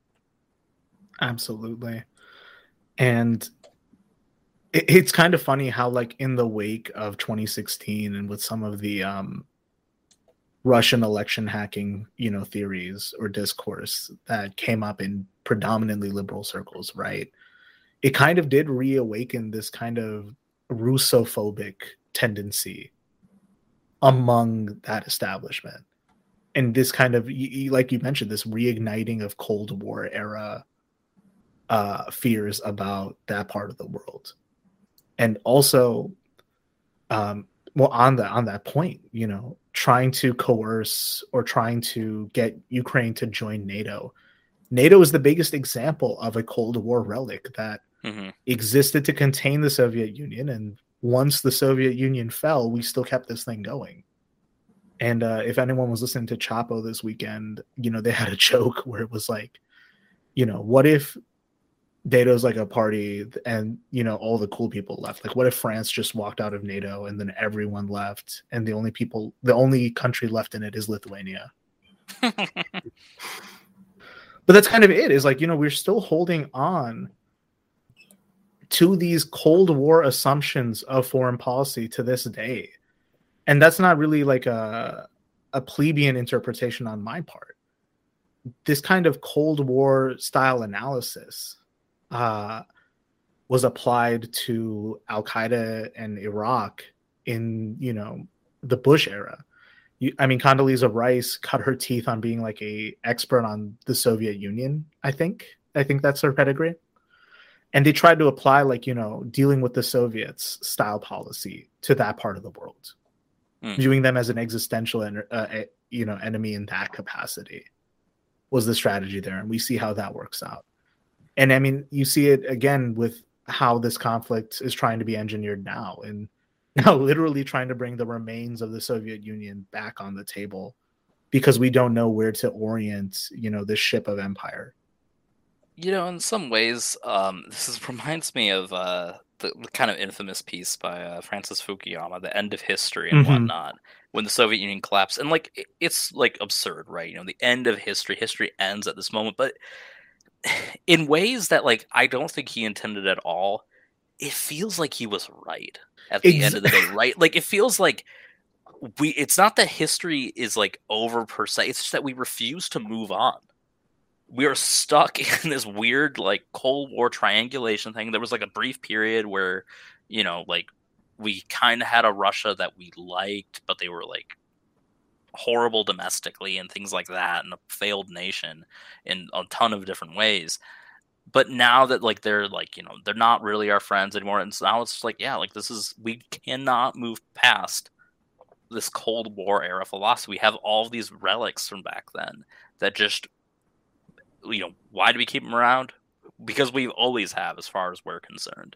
S3: Absolutely. And it, it's kind of funny how, like, in the wake of twenty sixteen and with some of the um Russian election hacking, you know, theories or discourse that came up in predominantly liberal circles, right? It kind of did reawaken this kind of Russophobic tendency among that establishment. And this kind of, like you mentioned, this reigniting of Cold War era uh, fears about that part of the world. And also, um, well, on that, on that point, you know, trying to coerce or trying to get Ukraine to join NATO. NATO is the biggest example of a Cold War relic that mm-hmm. existed to contain the Soviet Union. And once the Soviet Union fell, we still kept this thing going. And uh, if anyone was listening to Chapo this weekend, you know, they had a joke where it was like, you know, what if NATO's like a party and, you know, all the cool people left? Like, what if France just walked out of NATO and then everyone left, and the only people, the only country left in it is Lithuania? But that's kind of it, is like, you know, we're still holding on to these Cold War assumptions of foreign policy to this day. And that's not really like a, a plebeian interpretation on my part. This kind of Cold War style analysis uh, was applied to Al-Qaeda and Iraq in, you know, the Bush era. You, I mean, Condoleezza Rice cut her teeth on being like a expert on the Soviet Union, I think. I think that's her pedigree. And they tried to apply, like, you know, dealing with the Soviets style policy to that part of the world, mm. viewing them as an existential, uh, you know, enemy in that capacity was the strategy there. And we see how that works out. And I mean, you see it again with how this conflict is trying to be engineered now, and now literally trying to bring the remains of the Soviet Union back on the table because we don't know where to orient, you know, this ship of empire.
S5: You know, in some ways, um, this is, reminds me of uh, the, the kind of infamous piece by uh, Francis Fukuyama, The End of History and mm-hmm. whatnot, when the Soviet Union collapsed. And, like, it, it's, like, absurd, right? You know, the end of history, history ends at this moment. But in ways that, like, I don't think he intended at all, it feels like he was right at the Ex- end of the day, right? Like, it feels like we, it's not that history is, like, over per se. It's just that we refuse to move on. We are stuck in this weird, like, Cold War triangulation thing. There was, like, a brief period where, you know, like, we kind of had a Russia that we liked, but they were like horrible domestically and things like that, and a failed nation in a ton of different ways. But now that like they're like, you know, they're not really our friends anymore, and so now it's like, yeah, like this is, we cannot move past this Cold War era philosophy. We have all of these relics from back then that just, you know, why do we keep them around? Because we always have, as far as we're concerned.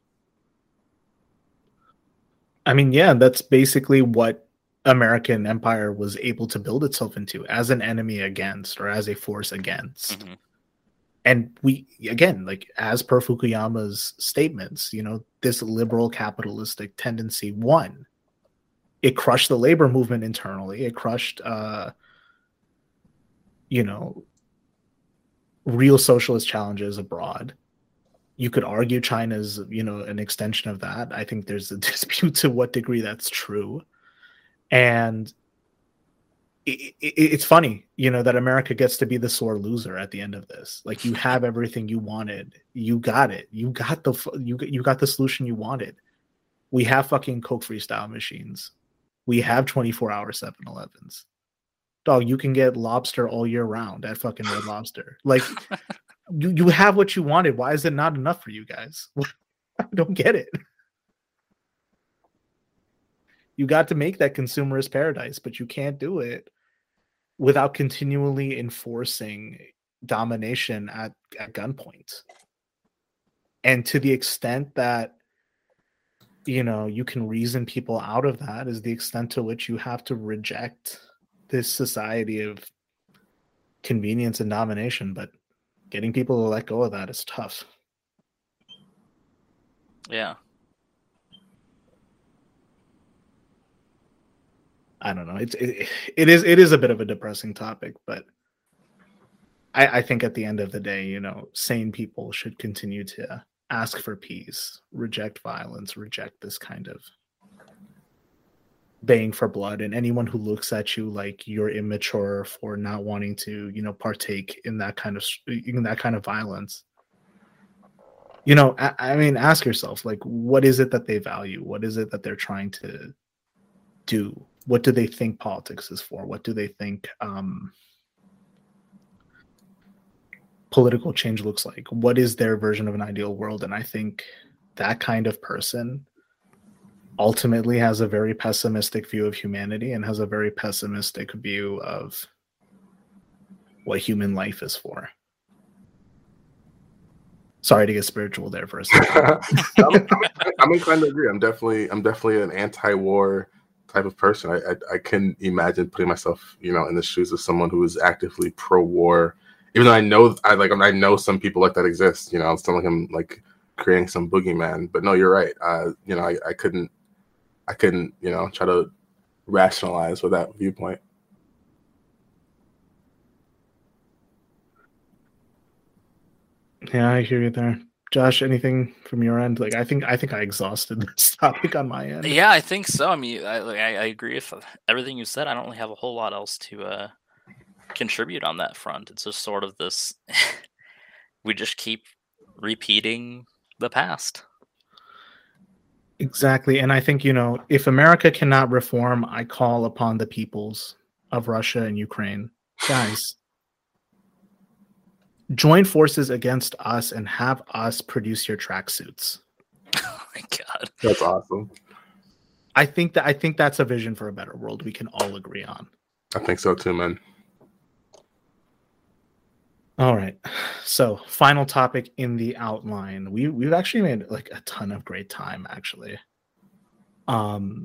S3: I mean, yeah, that's basically what American empire was able to build itself into, as an enemy against, or as a force against. Mm-hmm. And we, again, like as per Fukuyama's statements, you know, this liberal capitalistic tendency won. It crushed the labor movement internally. It crushed, uh, you know, real socialist challenges abroad. You could argue China's, you know, an extension of that. I think there's a dispute to what degree that's true. And it, it, it's funny, you know, that America gets to be the sore loser at the end of this. Like, you have everything you wanted. You got it. You got the you you got the solution you wanted. We have fucking Coke freestyle machines. We have twenty-four hour seven elevens. Dog, you can get lobster all year round at fucking Red Lobster. Like, you, you have what you wanted. Why is it not enough for you guys? I don't get it. You got to make that consumerist paradise, but you can't do it without continually enforcing domination at, at gunpoint. And to the extent that, you know, you can reason people out of that is the extent to which you have to reject this society of convenience and domination. But getting people to let go of that is tough.
S5: Yeah.
S3: I don't know. It's it, it is it is a bit of a depressing topic, but I, I think at the end of the day, you know, sane people should continue to ask for peace, reject violence, reject this kind of baying for blood. And anyone who looks at you like you're immature for not wanting to, you know, partake in that kind of in that kind of violence, you know, I, I mean, ask yourself, like, what is it that they value? What is it that they're trying to do? What do they think politics is for? What do they think um, political change looks like? What is their version of an ideal world? And I think that kind of person ultimately has a very pessimistic view of humanity and has a very pessimistic view of what human life is for. Sorry to get spiritual there for a second.
S4: I'm, I'm inclined to agree. I'm definitely, I'm definitely an anti-war type of person. I, I I can imagine putting myself, you know, in the shoes of someone who is actively pro-war, even though I know I like I know some people like that exist. You know, it's not like I'm like creating some boogeyman. But no, you're right. Uh, you know, I, I couldn't I couldn't you know try to rationalize with that viewpoint.
S3: Yeah, I hear you there. Josh, anything from your end? Like, I think I think I exhausted this topic on my end.
S5: Yeah, I think so. I mean, I I, I agree with everything you said. I don't really have a whole lot else to uh, contribute on that front. It's just sort of this. We just keep repeating the past.
S3: Exactly, and I think, you know, if America cannot reform, I call upon the peoples of Russia and Ukraine, guys. Join forces against us and have us produce your tracksuits.
S5: Oh my god,
S4: that's awesome.
S3: I think that I think that's a vision for a better world we can all agree on.
S4: I think so too, man.
S3: All right. So, final topic in the outline. We we've actually made like a ton of great time, actually. Um,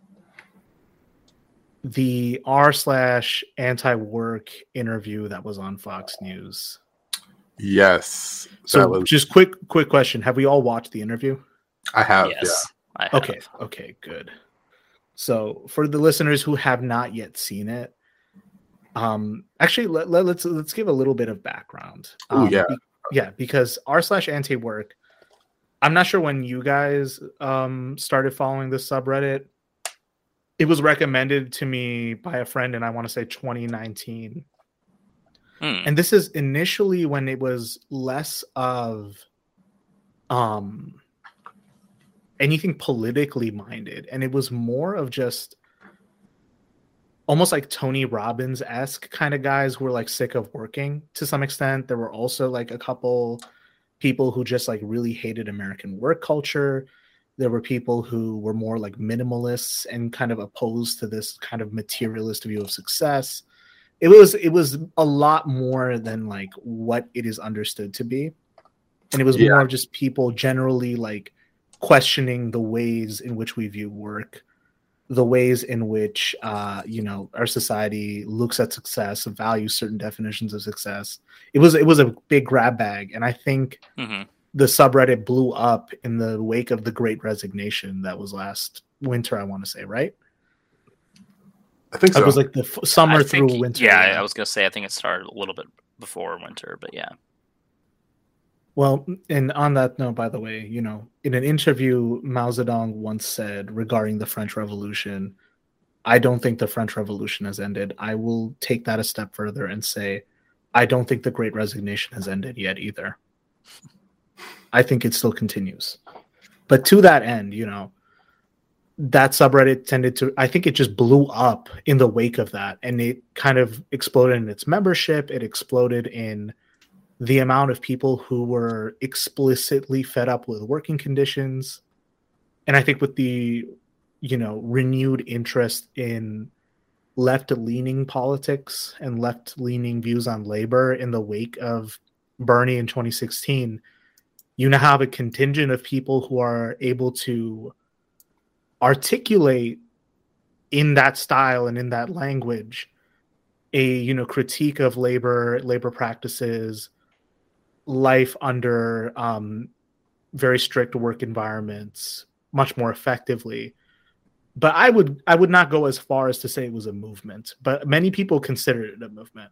S3: the r slash anti-work interview that was on Fox News.
S4: Yes.
S3: So,
S4: was...
S3: just quick quick question: have we all watched the interview?
S4: I have.
S5: Yes.
S4: Yeah.
S5: I have.
S3: Okay. Okay. Good. So, for the listeners who have not yet seen it, um, actually, let, let, let's let's give a little bit of background.
S4: Oh
S3: um,
S4: yeah,
S3: be, yeah, because r slash anti-work. I'm not sure when you guys um started following this subreddit. It was recommended to me by a friend, and I want to say twenty nineteen.
S5: Hmm.
S3: And this is initially when it was less of, um, anything politically minded, and it was more of just almost like Tony Robbins-esque kind of guys who were like sick of working to some extent. There were also like a couple people who just like really hated American work culture. There were people who were more like minimalists and kind of opposed to this kind of materialist view of success. It was it was a lot more than like what it is understood to be. And it was yeah. more of just people generally like questioning the ways in which we view work, the ways in which, uh, you know, our society looks at success, values certain definitions of success. It was it was a big grab bag, and I think
S5: mm-hmm.
S3: the subreddit blew up in the wake of the Great Resignation that was last winter. I want to say, right?
S4: I think so.
S3: It was like the f- summer
S5: I
S3: through
S5: think,
S3: winter.
S5: Yeah, I was gonna say I think it started a little bit before winter, but yeah.
S3: Well, and on that note, by the way, you know, in an interview, Mao Zedong once said regarding the French Revolution, I don't think the French Revolution has ended. I will take that a step further and say, I don't think the Great Resignation has ended yet either. I think it still continues. But to that end, you know, that subreddit tended to, I think it just blew up in the wake of that. And it kind of exploded in its membership. It exploded in the amount of people who were explicitly fed up with working conditions. And I think with the, you know, renewed interest in left-leaning politics and left-leaning views on labor in the wake of Bernie in twenty sixteen, you now have a contingent of people who are able to articulate in that style and in that language a, you know, critique of labor, labor practices, life under um, very strict work environments much more effectively. But I would I would not go as far as to say it was a movement, but many people consider it a movement.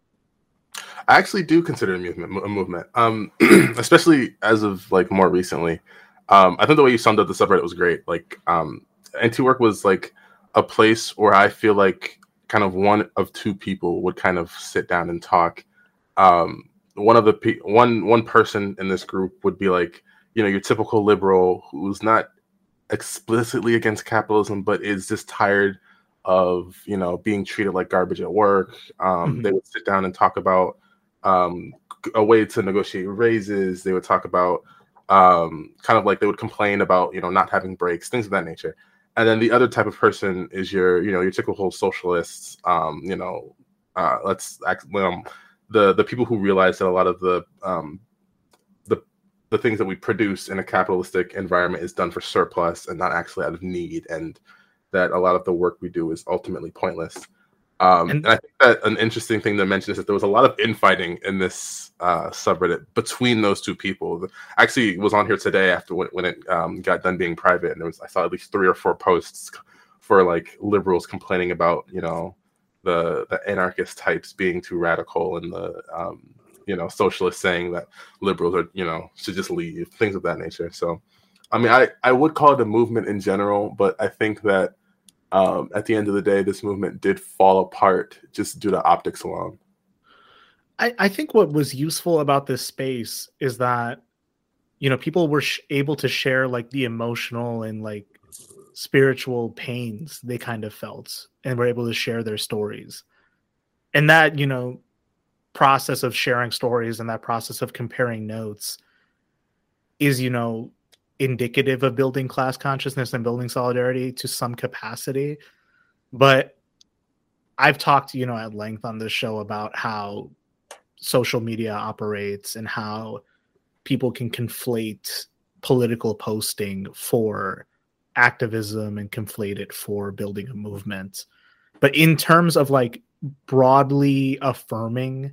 S4: I actually do consider it a movement, a movement, um, especially as of like more recently. Um, I think the way you summed up the subreddit was great. Like, um, Anti-Work was like a place where I feel like kind of one of two people would kind of sit down and talk. Um, one of the pe- one one person in this group would be like, you know, your typical liberal who's not explicitly against capitalism, but is just tired of, you know, being treated like garbage at work. Um, mm-hmm. They would sit down and talk about um, a way to negotiate raises. They would talk about um, kind of like they would complain about, you know, not having breaks, things of that nature. And then the other type of person is your, you know, your typical socialists. Um, you know, uh, let's act, um, the the people who realize that a lot of the um, the the things that we produce in a capitalistic environment is done for surplus and not actually out of need, and that a lot of the work we do is ultimately pointless. Um, and, and I think that an interesting thing to mention is that there was a lot of infighting in this uh, subreddit between those two people. I actually was on here today after when, when it um, got done being private, and there was I saw at least three or four posts for like liberals complaining about, you know, the the anarchist types being too radical, and the um, you know, socialists saying that liberals are, you know, should just leave, things of that nature. So, I mean, I I would call it a movement in general, but I think that Um, at the end of the day, this movement did fall apart just due to optics alone.
S3: I, I think what was useful about this space is that, you know, people were sh- able to share like the emotional and like spiritual pains they kind of felt, and were able to share their stories. And that, you know, process of sharing stories and that process of comparing notes is, you know, indicative of building class consciousness and building solidarity to some capacity. But I've talked, you know, at length on this show about how social media operates and how people can conflate political posting for activism and conflate it for building a movement. But in terms of like broadly affirming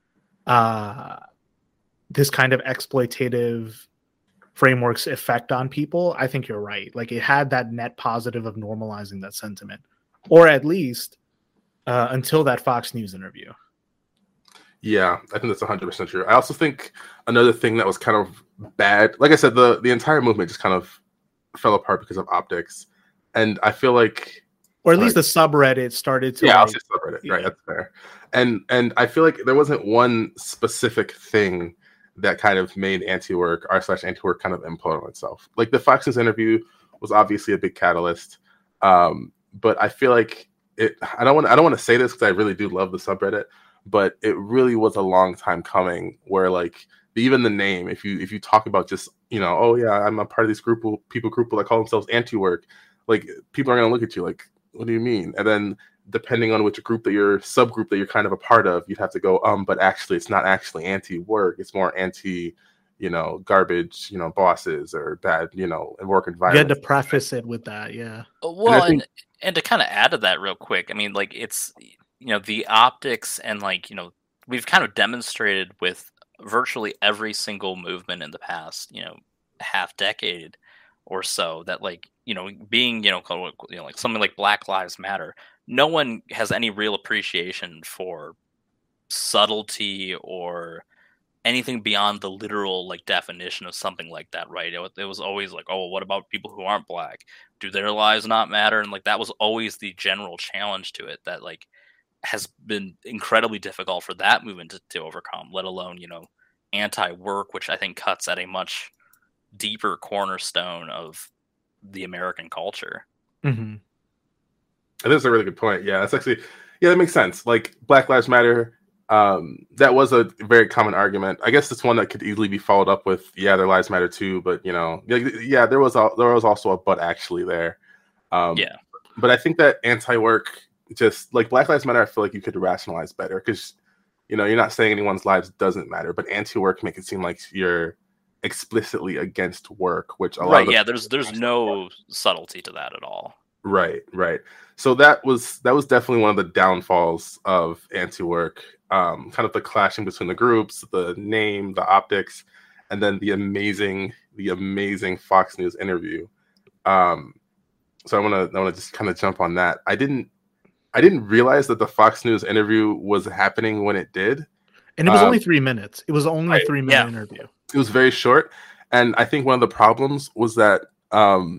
S3: uh, this kind of exploitative framework's effect on people, I think you're right. Like, it had that net positive of normalizing that sentiment, or at least uh, until that Fox News interview.
S4: Yeah, I think that's one hundred percent true. I also think another thing that was kind of bad, like I said, the, the entire movement just kind of fell apart because of optics. And I feel like...
S3: Or at least like, the subreddit started to...
S4: Yeah,
S3: like,
S4: I'll say subreddit. Yeah. Right, that's fair. And, and I feel like there wasn't one specific thing that kind of made anti-work, r slash anti-work kind of implode on itself. Like the Fox News interview was obviously a big catalyst, um, but I feel like it. I don't want. I don't want to say this because I really do love the subreddit, but it really was a long time coming. Where like even the name, if you if you talk about just you know, oh yeah, I'm a part of these group of people, group that call themselves anti-work, like people are gonna look at you like, what do you mean? And then depending on which group that you're subgroup that you're kind of a part of, you'd have to go, um, but actually it's not actually anti-work. It's more anti, you know, garbage, you know, bosses or bad, you know, work environment.
S3: You had to preface it with that. Yeah.
S5: Well,
S4: and, think,
S5: and, and to kind of add to that real quick, I mean, like it's, you know, the optics and like, you know, we've kind of demonstrated with virtually every single movement in the past, you know, half decade or so that like, you know, being, you know, you know, like something like Black Lives Matter, no one has any real appreciation for subtlety or anything beyond the literal like definition of something like that, right? It, it was always like, oh, what about people who aren't black? Do their lives not matter? And like that was always the general challenge to it that like has been incredibly difficult for that movement to, to overcome, let alone, you know, anti-work, which I think cuts at a much deeper cornerstone of the American culture.
S3: Mm-hmm.
S4: That's a really good point. Yeah, that's actually, yeah, that makes sense. Like Black Lives Matter, um, that was a very common argument. I guess it's one that could easily be followed up with, yeah, their lives matter too. But you know, yeah, there was a, there was also a but actually there. Um,
S5: yeah,
S4: but I think that anti-work, just like Black Lives Matter, I feel like you could rationalize better because you know you're not saying anyone's lives doesn't matter, but anti-work make it seem like you're explicitly against work, which a lot
S5: right.
S4: of
S5: Yeah, there's there's no subtlety to that at all.
S4: Right, right. So that was that was definitely one of the downfalls of anti-work. Um, kind of the clashing between the groups, the name, the optics, and then the amazing, the amazing Fox News interview. Um, so I want to I want to just kind of jump on that. I didn't I didn't realize that the Fox News interview was happening when it did,
S3: and it was
S4: um,
S3: only three minutes. It was only
S4: right,
S3: a three minute
S5: yeah.
S3: interview.
S4: It was very short, and I think one of the problems was that. Um,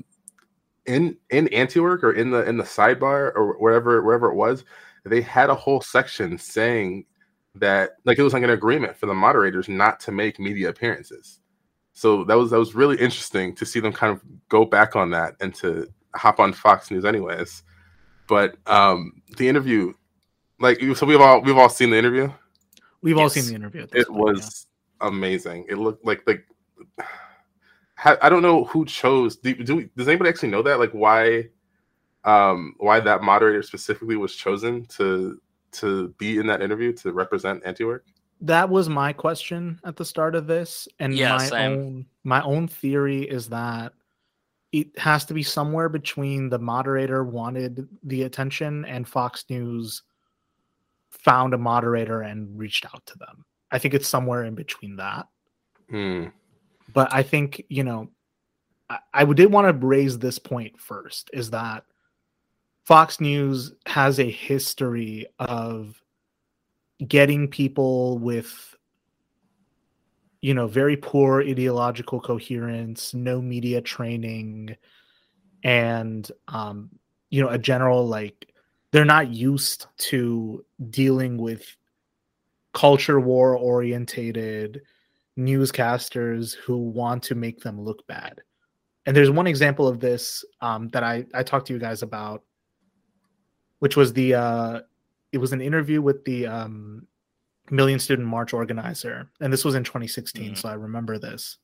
S4: In in anti-work or in the in the sidebar or wherever wherever it was, they had a whole section saying that like it was like an agreement for the moderators not to make media appearances. So that was that was really interesting to see them kind of go back on that and to hop on Fox News anyways. But um, the interview, like so we've all we've all seen the interview.
S3: We've
S5: yes.
S3: all seen the interview. At this
S4: it
S3: point,
S4: was yeah. amazing. It looked like like. I don't know who chose. Do, do does anybody actually know that? Like why, um, why that moderator specifically was chosen to to be in that interview to represent anti-work?
S3: That was my question at the start of this, and
S5: Yeah,
S3: my
S5: same.
S3: own my own theory is that it has to be somewhere between the moderator wanted the attention and Fox News found a moderator and reached out to them. I think it's somewhere in between that.
S4: Hmm.
S3: But I think, you know, I, I did want to raise this point first, is that Fox News has a history of getting people with, you know, very poor ideological coherence, no media training, and, um, you know, a general, like, they're not used to dealing with culture war orientated newscasters who want to make them look bad. And there's one example of this um, that I, I talked to you guys about, which was the, uh, it was an interview with the um, Million Student March organizer. And this was in twenty sixteen. Mm. So I remember this,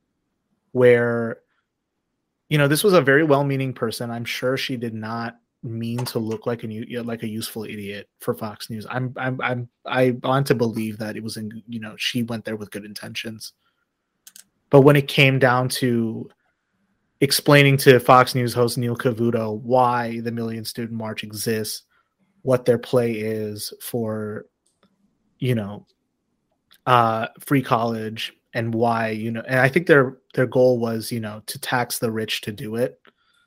S3: where, you know, this was a very well-meaning person. I'm sure she did not mean to look like a like a useful idiot for Fox News. I'm I'm I'm I want to believe that it was in, you know, she went there with good intentions. But when it came down to explaining to Fox News host Neil Cavuto why the Million Student March exists, what their play is for, you know, uh, free college, and why, you know, and I think their their goal was, you know, to tax the rich to do it.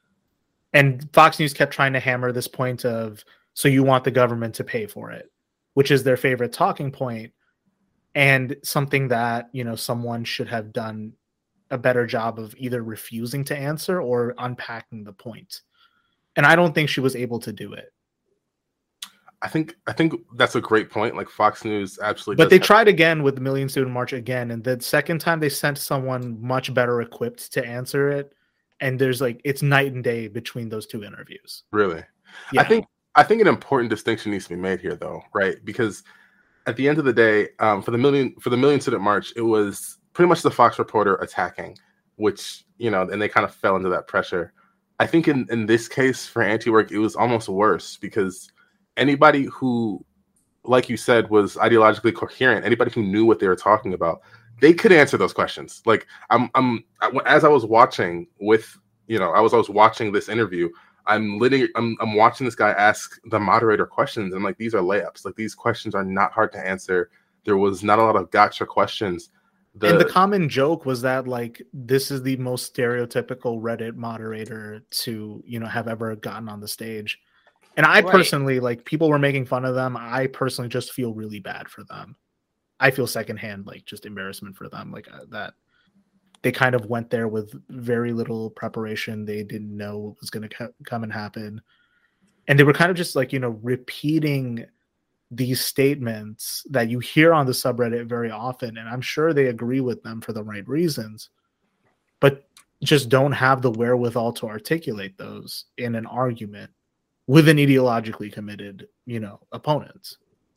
S3: And Fox News kept trying to hammer this point of, so you want the government to pay for it, which is their favorite talking point, and something that, you know, someone should have done a better job of either refusing to answer or unpacking the point. And I don't think she was able to do it.
S4: I think I think that's a great point. Like Fox News absolutely.
S3: But
S4: does
S3: they
S4: have-
S3: tried again with the Million Student March again, and the second time they sent someone much better equipped to answer it. And there's like it's night and day between those two interviews.
S4: Really,
S3: Yeah.
S4: I think I think an important distinction needs to be made here, though, right? Because at the end of the day, um, for the million for the Million Student March, it was pretty much the Fox reporter attacking, which you know, and they kind of fell into that pressure. I think in in this case for Antiwork, it was almost worse because anybody who, like you said, was ideologically coherent, anybody who knew what they were talking about, they could answer those questions. Like I'm, I'm, as I was watching with, you know, I was, I was watching this interview. I'm literally, I'm, I'm watching this guy ask the moderator questions, and like these are layups. Like these questions are not hard to answer. There was not a lot of gotcha questions. The,
S3: and the common joke was that like this is the most stereotypical Reddit moderator to, you know, have ever gotten on the stage. And I
S5: Right.
S3: personally, like, people were making fun of them. I personally just feel really bad for them. I feel secondhand, like, just embarrassment for them. Like, uh, that they kind of went there with very little preparation. They didn't know what was going to co- come and happen. And they were kind of just, like, you know, repeating these statements that you hear on the subreddit very often. And I'm sure they agree with them for the right reasons, but just don't have the wherewithal to articulate those in an argument with an ideologically committed, you know, opponents.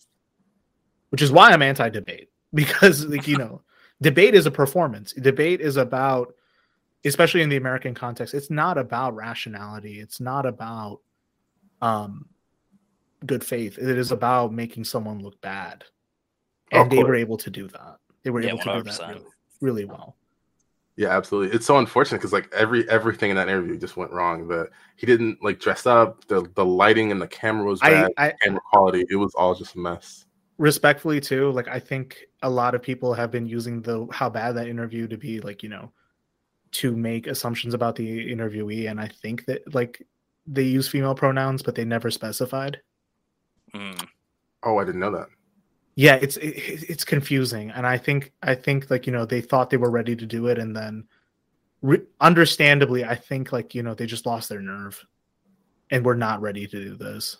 S3: Which is why I'm anti-debate, because, like, you know, debate is a performance. Debate is about, especially in the American context, it's not about rationality. It's not about um, good faith. It is about making someone look bad. And they were able to do that. They were
S5: Yeah,
S3: able to
S5: one
S3: do
S5: hundred
S3: that
S5: percent.
S3: really, really well.
S4: Yeah, absolutely. It's so unfortunate because like every everything in that interview just went wrong. The he didn't like dress up. The the lighting and the camera was bad.
S3: I, I
S4: camera quality. It was all just a mess.
S3: Respectfully too, like I think a lot of people have been using the how bad that interview to be like, you know, to make assumptions about the interviewee, and I think that like they use female pronouns, but they never specified.
S5: Mm.
S4: Oh, I didn't know that.
S3: Yeah, it's it, it's confusing, and I think I think like you know they thought they were ready to do it, and then re- understandably, I think like you know they just lost their nerve, and we're not ready to do this.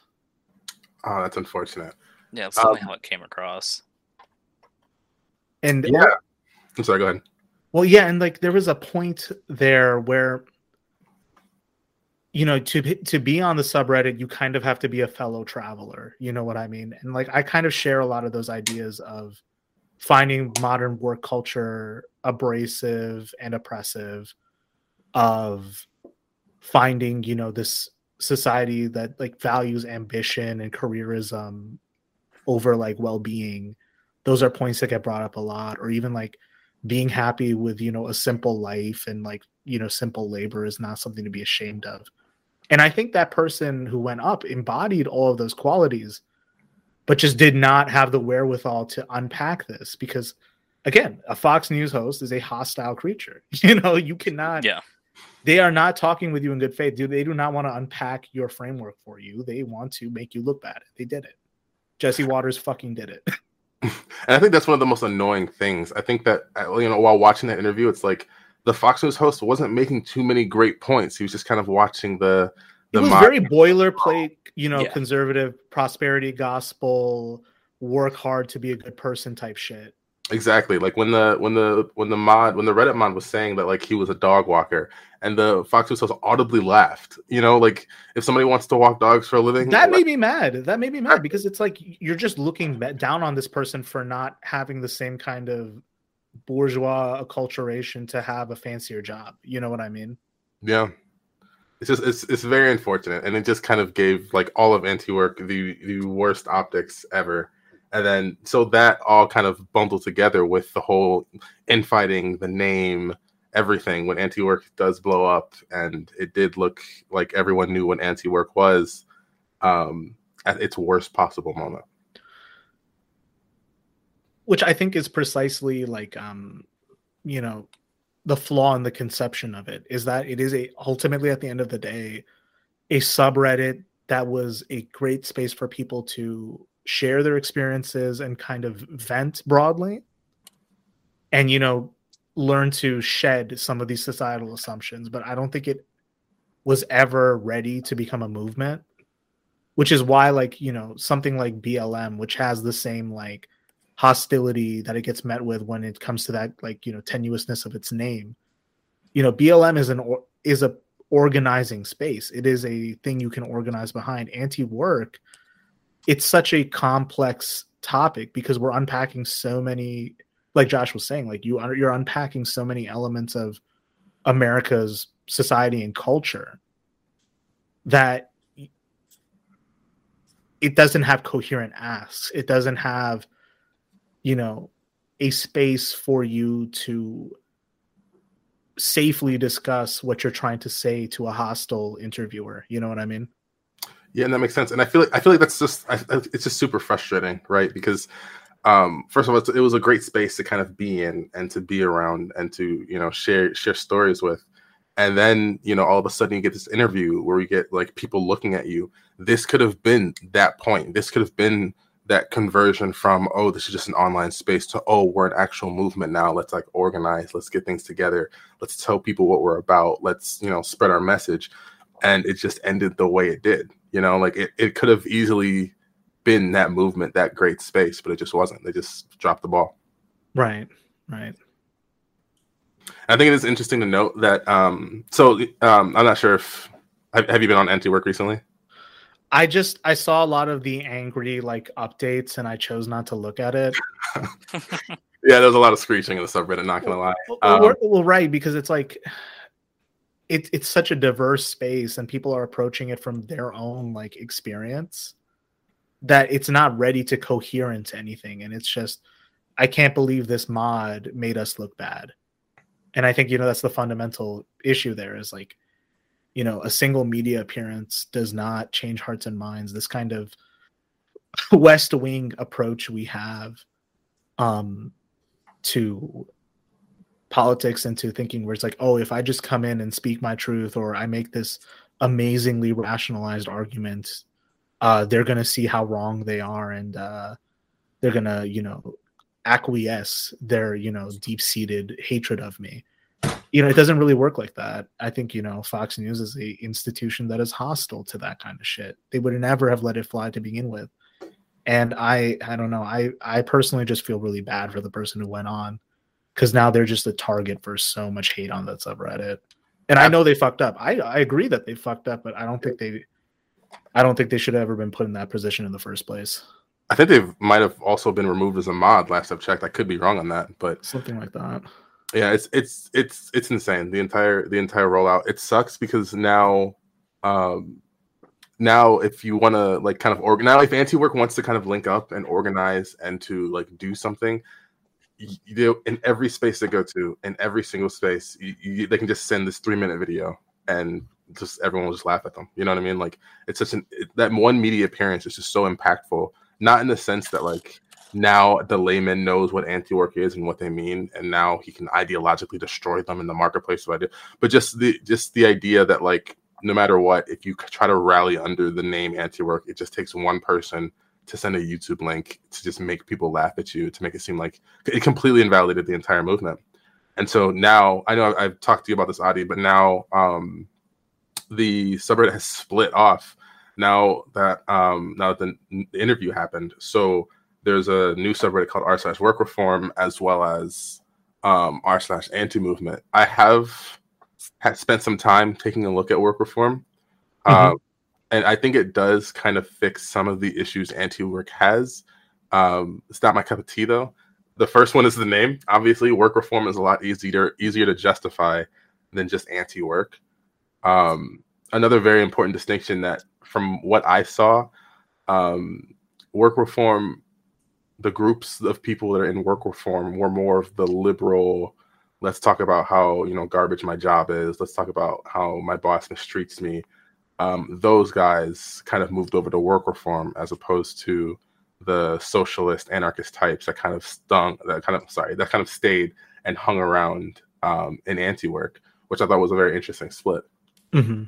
S4: Oh, that's unfortunate.
S5: Yeah, that's definitely
S4: Um,
S5: how it came across.
S3: And
S4: Yeah. I'm sorry. Go ahead.
S3: well, yeah, and like there was a point there where, you know, to to be on the subreddit, you kind of have to be a fellow traveler. You know what I mean? And like I kind of share a lot of those ideas of finding modern work culture abrasive and oppressive, of finding, you know, this society that like values ambition and careerism over like well-being. Those are points that get brought up a lot, or even like being happy with, you know, a simple life and like, you know, simple labor is not something to be ashamed of. And I think that person who went up embodied all of those qualities, but just did not have the wherewithal to unpack this because, again, a Fox News host is a hostile creature. You know, you cannot.
S5: Yeah.
S3: They are not talking with you in good faith. Dude, they do not want to unpack your framework for you. They want to make you look bad. They did it. Jesse Waters fucking did it.
S4: And I think that's one of the most annoying things. I think that, you know, while watching that interview, it's like the Fox News host wasn't making too many great points. He was just kind of watching the the
S3: It was
S4: mod-
S3: very boilerplate, you know,
S5: Yeah.
S3: conservative prosperity gospel, work hard to be a good person type shit.
S4: Exactly. Like when the when the when the mod when the Reddit mod was saying that like he was a dog walker, and the Fox News host audibly laughed. You know, like if somebody wants to walk dogs for a living,
S3: That
S4: like,
S3: made me mad. That made me mad because it's like you're just looking ba- down on this person for not having the same kind of bourgeois acculturation to have a fancier job. You know what I mean?
S4: yeah. It's just it's it's very unfortunate, and it just kind of gave like all of Anti-Work the the worst optics ever. And then so that all kind of bundled together with the whole infighting, the name, everything. When Anti-Work does blow up, and it did look like everyone knew what Anti-Work was, um, at its worst possible moment.
S3: Which I think is precisely like, um, you know, the flaw in the conception of it is that it is a ultimately at the end of the day, a subreddit that was a great space for people to share their experiences and kind of vent broadly and, you know, learn to shed some of these societal assumptions. But I don't think it was ever ready to become a movement, which is why, like, you know, something like B L M, which has the same like hostility that it gets met with when it comes to that, like, you know, tenuousness of its name. You know, B L M is an or, is a organizing space. It is a thing you can organize behind. Anti-work, it's such a complex topic because we're unpacking so many, like Josh was saying, like you you're unpacking so many elements of America's society and culture that it doesn't have coherent asks. It doesn't have, you know, a space for you to safely discuss what you're trying to say to a hostile interviewer. You know what I mean?
S4: Yeah, and that makes sense. And I feel like I feel like that's just I, it's just super frustrating, right? Because um, first of all, it was a great space to kind of be in and to be around and to, you know, share share stories with. And then, you know, all of a sudden you get this interview where you get like people looking at you. This could have been that point. This could have been that conversion from, oh, this is just an online space to, oh, we're an actual movement now. Let's like organize. Let's get things together. Let's tell people what we're about. Let's, you know, spread our message. And it just ended the way it did. You know, like it, it could have easily been that movement, that great space, but it just wasn't. They just dropped the ball.
S3: Right, right.
S4: I think it is interesting to note that, um, so um, I'm not sure if, have, have you been on Anti-Work recently?
S3: I just, I saw a lot of the angry like updates and I chose not to look at it.
S4: Yeah, there's a lot of screeching in the subreddit, not going to lie.
S3: Well,
S4: Um,
S3: well, well, right, because it's like, it, it's such a diverse space and people are approaching it from their own like experience that it's not ready to coherent to anything. And it's just, I can't believe this mod made us look bad. And I think, you know, that's the fundamental issue there is like, you know, a single media appearance does not change hearts and minds. This kind of West Wing approach we have um, to politics and to thinking where it's like, oh, if I just come in and speak my truth or I make this amazingly rationalized argument, uh, they're going to see how wrong they are and uh, they're going to, you know, acquiesce their, you know, deep-seated hatred of me. You know, it doesn't really work like that. I think, you know, Fox News is a institution that is hostile to that kind of shit. They would never have let it fly to begin with. And I, I don't know. I, I personally just feel really bad for the person who went on because now they're just a target for so much hate on that subreddit. And I know they fucked up. I, I agree that they fucked up, but I don't think they, I don't think they should have ever been put in that position in the first place.
S4: I think they might have also been removed as a mod last I've checked. I could be wrong on that, but
S3: Something like that.
S4: yeah, it's it's it's it's insane. The entire the entire rollout. It sucks because now, um, now if you want to like kind of organ, now if Anti-Work wants to kind of link up and organize and to like do something, you, you in every space they go to, in every single space, you, you, they can just send this three minute video and just everyone will just laugh at them. You know what I mean? Like it's such an it, that one media appearance is just so impactful. Not in the sense that like now the layman knows what anti-work is and what they mean, and now he can ideologically destroy them in the marketplace of idea. But just the just the idea that like no matter what, if you try to rally under the name anti-work, it just takes one person to send a YouTube link to just make people laugh at you, to make it seem like it completely invalidated the entire movement. And so now I know I've, I've talked to you about this, Adi, but now um, the subreddit has split off. Now that um, now that the, the interview happened, so there's a new subreddit called r slash work reform as well as um, r slash anti movement. I have had spent some time taking a look at work reform, mm-hmm. um, and I think it does kind of fix some of the issues anti-work has. Um, it's not my cup of tea though. The first one is the name. Obviously, work reform is a lot easier easier to justify than just anti-work. Um, another very important distinction that from what I saw, um, work reform, the groups of people that are in work reform were more of the liberal, let's talk about how, you know, garbage my job is. Let's talk about how my boss mistreats me. Um, those guys kind of moved over to work reform as opposed to the socialist anarchist types that kind of stung, that kind of, sorry, that kind of stayed and hung around um, in anti-work, which I thought was a very interesting split.
S3: Mm-hmm.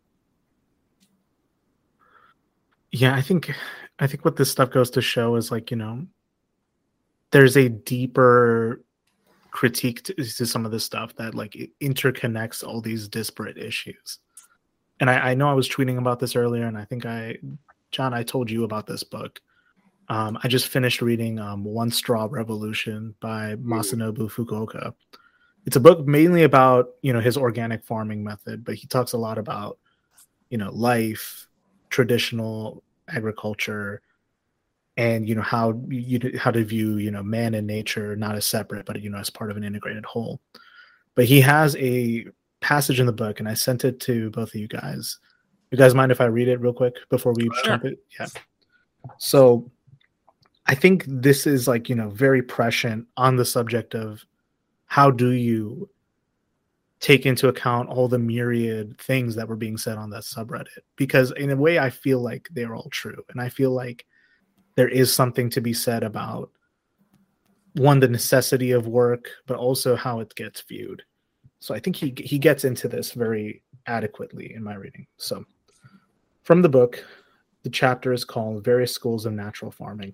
S3: Yeah, I think I think what this stuff goes to show is like, you know, there's a deeper critique to, to some of this stuff that like it interconnects all these disparate issues. And I, I know I was tweeting about this earlier, and I think I John, I told you about this book. Um, I just finished reading um, One Straw Revolution by Masanobu Fukuoka. It's a book mainly about, you know, his organic farming method, but he talks a lot about, you know, life, traditional agriculture, and, you know, how you how to view, you know, man and nature not as separate, but, you know, as part of an integrated whole. But he has a passage in the book, and I sent it to both of you guys. You guys mind if I read it real quick before we
S5: Sure.
S3: jump it? Yeah. So I think this is like, you know, very prescient on the subject of how do you take into account all the myriad things that were being said on that subreddit? Because in a way, I feel like they're all true. And I feel like there is something to be said about, one, the necessity of work, but also how it gets viewed. So I think he he gets into this very adequately in my reading. So from the book, the chapter is called Various Schools of Natural Farming.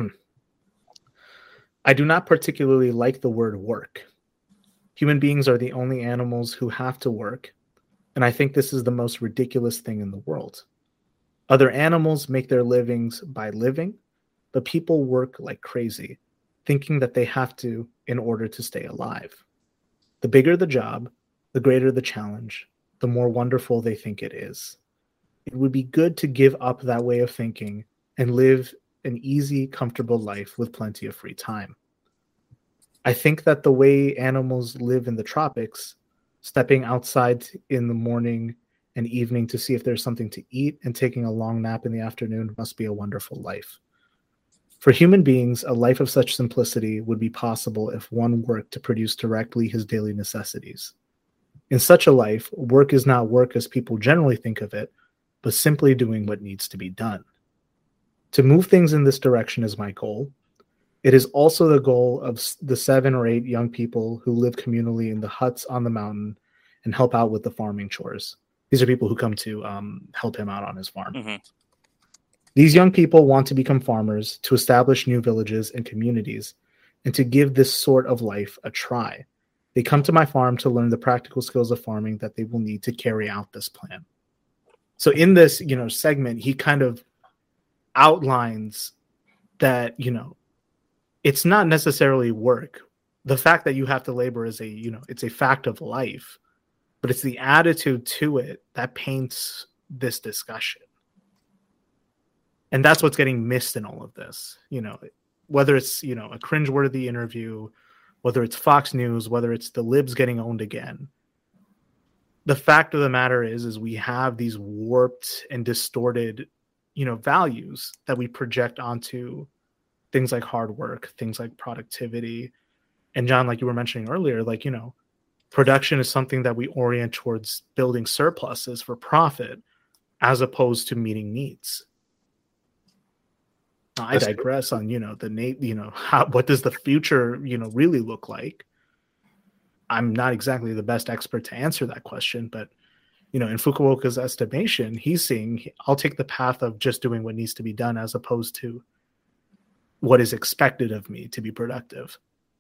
S3: I do not particularly like the word work. Human beings are the only animals who have to work, and I think this is the most ridiculous thing in the world. Other animals make their livings by living, but people work like crazy, thinking that they have to in order to stay alive. The bigger the job, the greater the challenge, the more wonderful they think it is. It would be good to give up that way of thinking and live an easy, comfortable life with plenty of free time. I think that the way animals live in the tropics, stepping outside in the morning and evening to see if there's something to eat and taking a long nap in the afternoon, must be a wonderful life. For human beings, a life of such simplicity would be possible if one worked to produce directly his daily necessities. In such a life, work is not work as people generally think of it, but simply doing what needs to be done. To move things in this direction is my goal. It is also the goal of the seven or eight young people who live communally in the huts on the mountain and help out with the farming chores. These are people who come to um, help him out on his farm. Mm-hmm. These young people want to become farmers, to establish new villages and communities, and to give this sort of life a try. They come to my farm to learn the practical skills of farming that they will need to carry out this plan. So in this, you know, segment, he kind of outlines that, you know, it's not necessarily work. The fact that you have to labor is a, you know, it's a fact of life, but it's the attitude to it that paints this discussion. And that's what's getting missed in all of this, you know, whether it's, you know, a cringeworthy interview, whether it's Fox News, whether it's the libs getting owned again. The fact of the matter is, is we have these warped and distorted, you know, values that we project onto things like hard work, things like productivity. And John, like you were mentioning earlier, like, you know, production is something that we orient towards building surpluses for profit as opposed to meeting needs. I digress on, you know, the Nate, you know, how, what does the future, you know, really look like? I'm not exactly the best expert to answer that question, but, you know, in Fukuoka's estimation, he's seeing, I'll take the path of just doing what needs to be done as opposed to what is expected of me to be productive.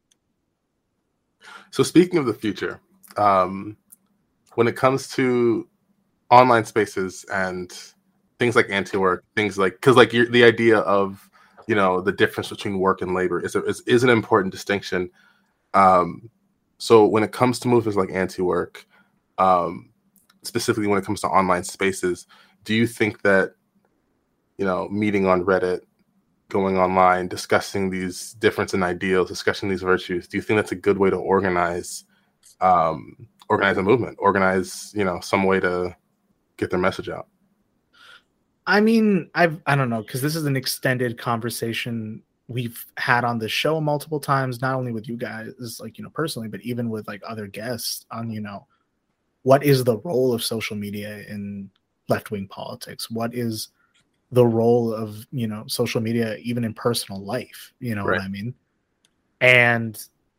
S4: So speaking of the future, um, when it comes to online spaces and things like anti-work, things like, because like you're, the idea of, you know, the difference between work and labor is, a, is, is an important distinction. Um, so when it comes to movements like anti-work, um, specifically when it comes to online spaces, do you think that, you know, meeting on Reddit, going online, discussing these difference in ideals, discussing these virtues, do you think that's a good way to organize, um, organize a movement, organize, you know, some way to get their message out?
S3: I mean, I've, I don't know, because this is an extended conversation we've had on the show multiple times, not only with you guys, like, you know, personally, but even with like other guests on, you know, what is the role of social media in left-wing politics? What is the role of, you know, social media, even in personal life? You know right. what I mean? And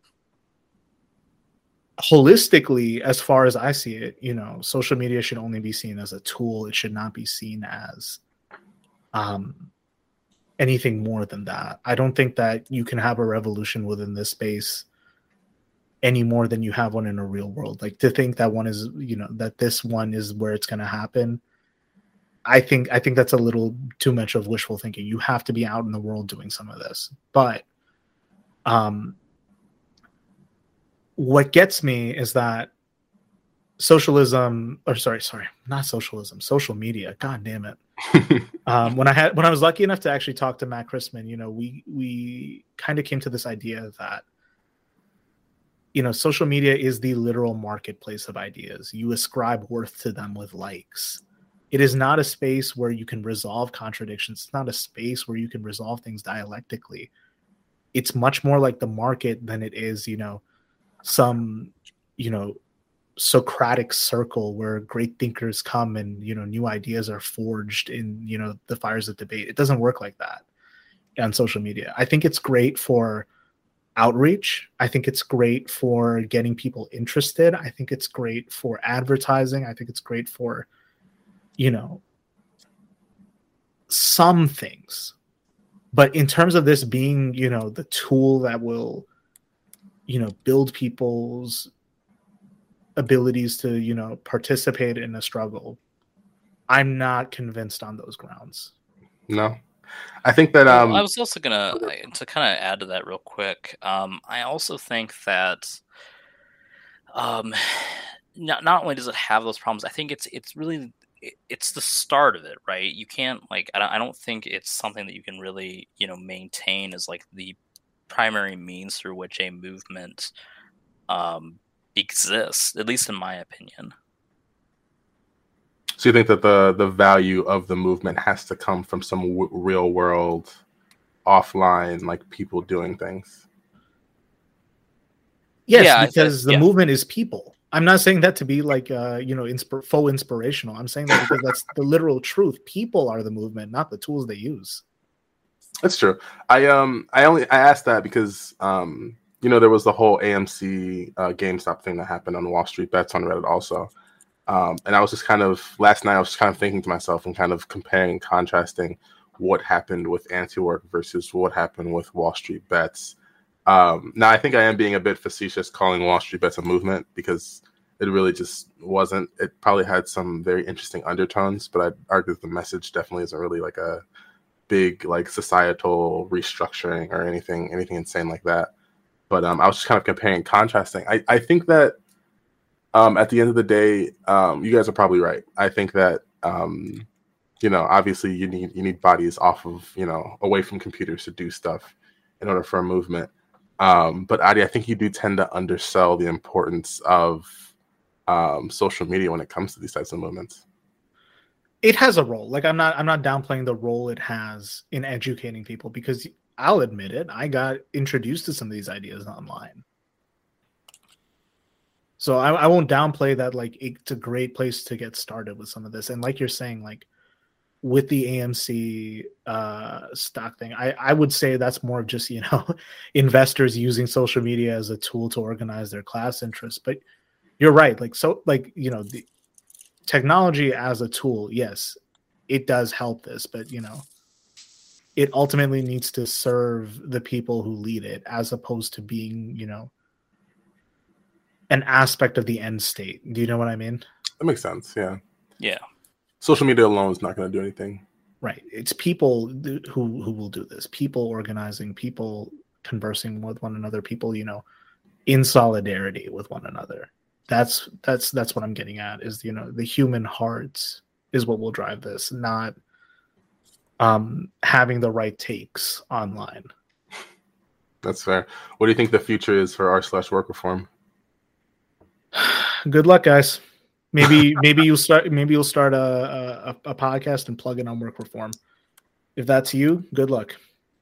S3: holistically, as far as I see it, you know, social media should only be seen as a tool. It should not be seen as um, anything more than that. I don't think that you can have a revolution within this space any more than you have one in a real world. Like, to think that one is, you know, that this one is where it's going to happen I think I think that's a little too much of wishful thinking. You have to be out in the world doing some of this. But um, what gets me is that socialism, or sorry, sorry, not socialism, social media. God damn it. um, when I had when I was lucky enough to actually talk to Matt Christman, you know, we we kind of came to this idea that, you know, social media is the literal marketplace of ideas. You ascribe worth to them with likes. It is not a space where you can resolve contradictions. It's not a space where you can resolve things dialectically. It's much more like the market than it is, you know, some, you know, Socratic circle where great thinkers come and, you know, new ideas are forged in, you know, the fires of debate. It doesn't work like that on social media. I think it's great for outreach. I think it's great for getting people interested. I think it's great for advertising. I think it's great for, you know, some things. But in terms of this being, you know, the tool that will, you know, build people's abilities to, you know, participate in a struggle, I'm not convinced on those grounds.
S4: No. I think that um
S5: well, I was also gonna to kind of add to that real quick. Um, I also think that um, not not only does it have those problems, I think it's it's really it's the start of it, right? You can't like I don't, I don't think it's something that you can really, you know, maintain as like the primary means through which a movement um, exists, at least in my opinion.
S4: So you think that the the value of the movement has to come from some w- real world, offline, like people doing things?
S3: Yes,
S5: Yeah,
S3: because
S5: th-
S3: the
S5: yeah.
S3: movement is people. I'm not saying that to be like, uh, you know, insp- faux inspirational. I'm saying that because that's the literal truth. People are the movement, not the tools they use.
S4: That's true. I um I only I asked that because um you know there was the whole A M C uh, GameStop thing that happened on Wall Street Bets on Reddit also. Um, and I was just kind of, last night I was just kind of thinking to myself and kind of comparing and contrasting what happened with Antiwork versus what happened with Wall Street Bets. Um, now, I think I am being a bit facetious calling Wall Street Bets a movement because it really just wasn't. It probably had some very interesting undertones, but I'd argue that the message definitely isn't really like a big like societal restructuring or anything, anything insane like that. But um, I was just kind of comparing and contrasting. I, I think that Um, at the end of the day, um, you guys are probably right. I think that um, you know, obviously, you need you need bodies off of you know away from computers to do stuff in order for a movement. Um, but Adi, I think you do tend to undersell the importance of um, social media when it comes to these types of movements.
S3: It has a role. Like I'm not I'm not downplaying the role it has in educating people because I'll admit it. I got introduced to some of these ideas online. So I, I won't downplay that. Like it's a great place to get started with some of this. And like you're saying, like with the A M C uh, stock thing, I, I would say that's more of just, you know, investors using social media as a tool to organize their class interests. But you're right. Like, so like, you know, the technology as a tool, yes, it does help this, but you know, it ultimately needs to serve the people who lead it as opposed to being, you know, an aspect of the end state. Do you know what I mean?
S4: That makes sense. Yeah.
S5: Yeah.
S4: Social media alone is not going to do anything.
S3: Right. It's people who who will do this. People organizing, people conversing with one another, people, you know, in solidarity with one another. That's that's that's what I'm getting at is, you know, the human heart is what will drive this, not um, having the right takes online.
S4: That's fair. What do you think the future is for r slash work reform?
S3: Good luck, guys. Maybe maybe you'll start maybe you'll start a, a a podcast and plug in on work reform. If that's you, good luck.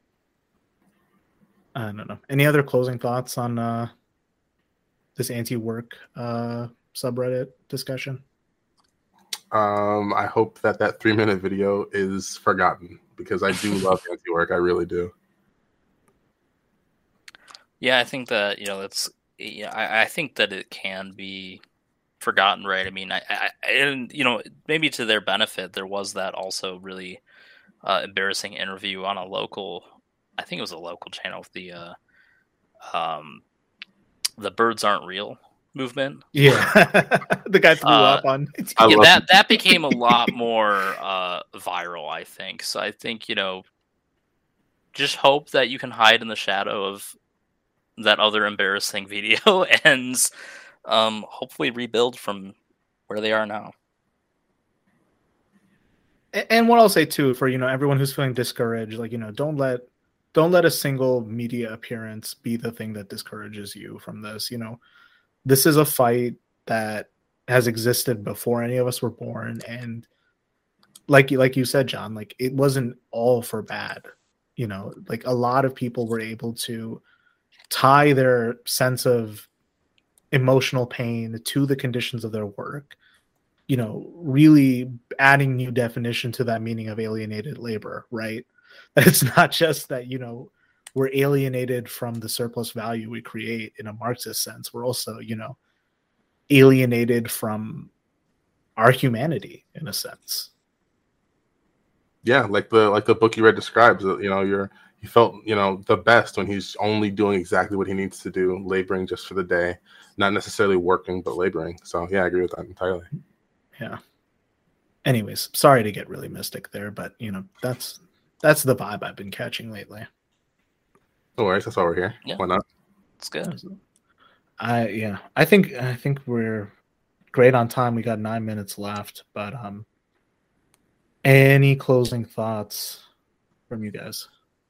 S3: I don't know. Any other closing thoughts on uh, this anti-work uh, subreddit discussion?
S4: Um, I hope that that three minute video is forgotten because I do love anti-work. I really do.
S5: Yeah, I think that, you know, that's, yeah, I, I think that it can be forgotten, right? I mean, I, I, and, you know, maybe to their benefit, there was that also really uh, embarrassing interview on a local, I think it was a local channel with the, uh, um, the Birds Aren't Real movement.
S3: Yeah, the guy threw
S5: Uh,
S3: up on.
S4: I
S5: yeah,
S4: love
S5: that that became a lot more uh, viral, I think. So I think, you know, just hope that you can hide in the shadow of that other embarrassing video and um, hopefully rebuild from where they are now.
S3: And what I'll say too, for you know everyone who's feeling discouraged, like you know, don't let don't let a single media appearance be the thing that discourages you from this. You know, this is a fight that has existed before any of us were born, and like you like you said, John, like it wasn't all for bad. You know, like a lot of people were able to tie their sense of emotional pain to the conditions of their work. You know, really adding new definition to that meaning of alienated labor, right? It's not just that, you know, we're alienated from the surplus value we create in a Marxist sense. We're also, you know, alienated from our humanity in a sense.
S4: Yeah, like the like the book you read describes, you know, you're he felt, you know, the best when he's only doing exactly what he needs to do, laboring just for the day, not necessarily working, but laboring. So yeah, I agree with that entirely.
S3: Yeah. Anyways, sorry to get really mystic there, but you know, that's that's the vibe I've been catching lately.
S4: No worries, that's why we're here.
S5: Yeah.
S4: Why not?
S5: It's good.
S3: I yeah, I think I think we're great on time. We got nine minutes left, but um, any closing thoughts from you guys?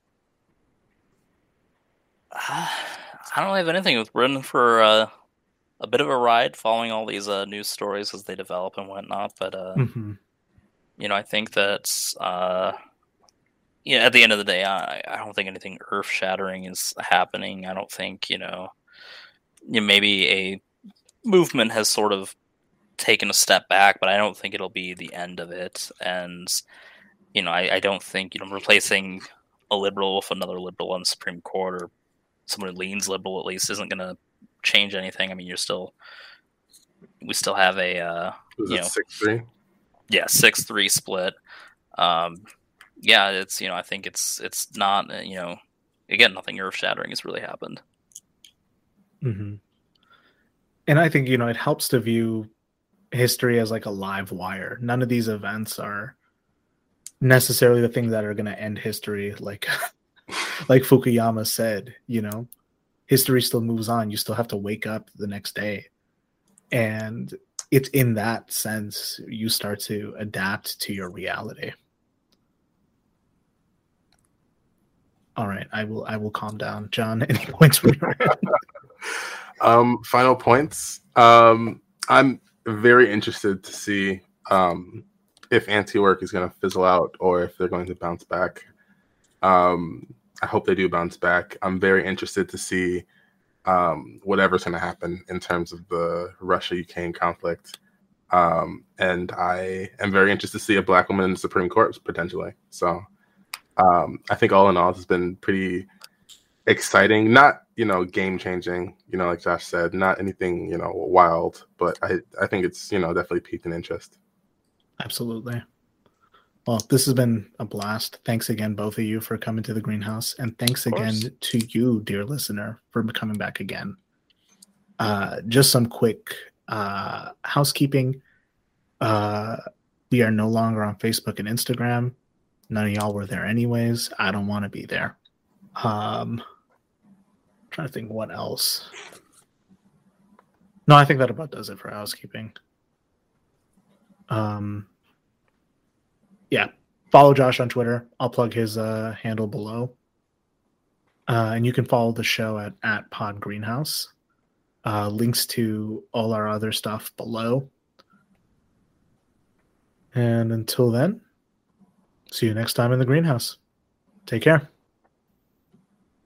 S5: Uh, I don't have anything. We're in for uh, a bit of a ride, following all these uh, news stories as they develop and whatnot. But uh,
S3: Mm-hmm.
S5: you know, I think that's uh, you know, at the end of the day, I, I don't think anything earth shattering is happening. I don't think you know, you know, maybe a movement has sort of taken a step back, but I don't think it'll be the end of it. And you know, I, I don't think you know replacing a liberal with another liberal on the Supreme Court or someone who leans liberal at least isn't going to change anything. I mean, you're still we still have a uh,
S4: Was
S5: you
S4: it
S5: know
S4: six three?
S5: yeah six three split. Um, yeah, it's you know I think it's it's not uh, you know again nothing earth shattering has really happened.
S3: Mm-hmm. And I think you know it helps to view history as like a live wire. None of these events are necessarily the things that are going to end history, like like Fukuyama said. You know, history still moves on. You still have to wake up the next day, and it's in that sense you start to adapt to your reality. All right, I will I will calm down. John, any points from your end?
S4: Um, final points. Um, I'm very interested to see um, if anti-work is going to fizzle out or if they're going to bounce back. Um, I hope they do bounce back. I'm very interested to see um, whatever's going to happen in terms of the Russia-Ukraine conflict. Um, and I am very interested to see a black woman in the Supreme Court potentially. So um, I think all in all, it's been pretty exciting. Not, you know, game changing, you know, like Josh said, not anything, you know, wild, but I, I think it's, you know, definitely piqued an interest.
S3: Absolutely. Well, this has been a blast. Thanks again, both of you, for coming to the greenhouse. And thanks again to you, dear listener, for coming back again. Uh, just some quick uh, housekeeping. Uh, we are no longer on Facebook and Instagram. None of y'all were there anyways. I don't want to be there. Um, I'm trying to think what else. No, I think that about does it for housekeeping. Um, yeah, follow Josh on Twitter. I'll plug his uh, handle below. Uh, and you can follow the show at, at Pod Greenhouse. Uh, links to all our other stuff below. And until then, see you next time in the greenhouse. Take care.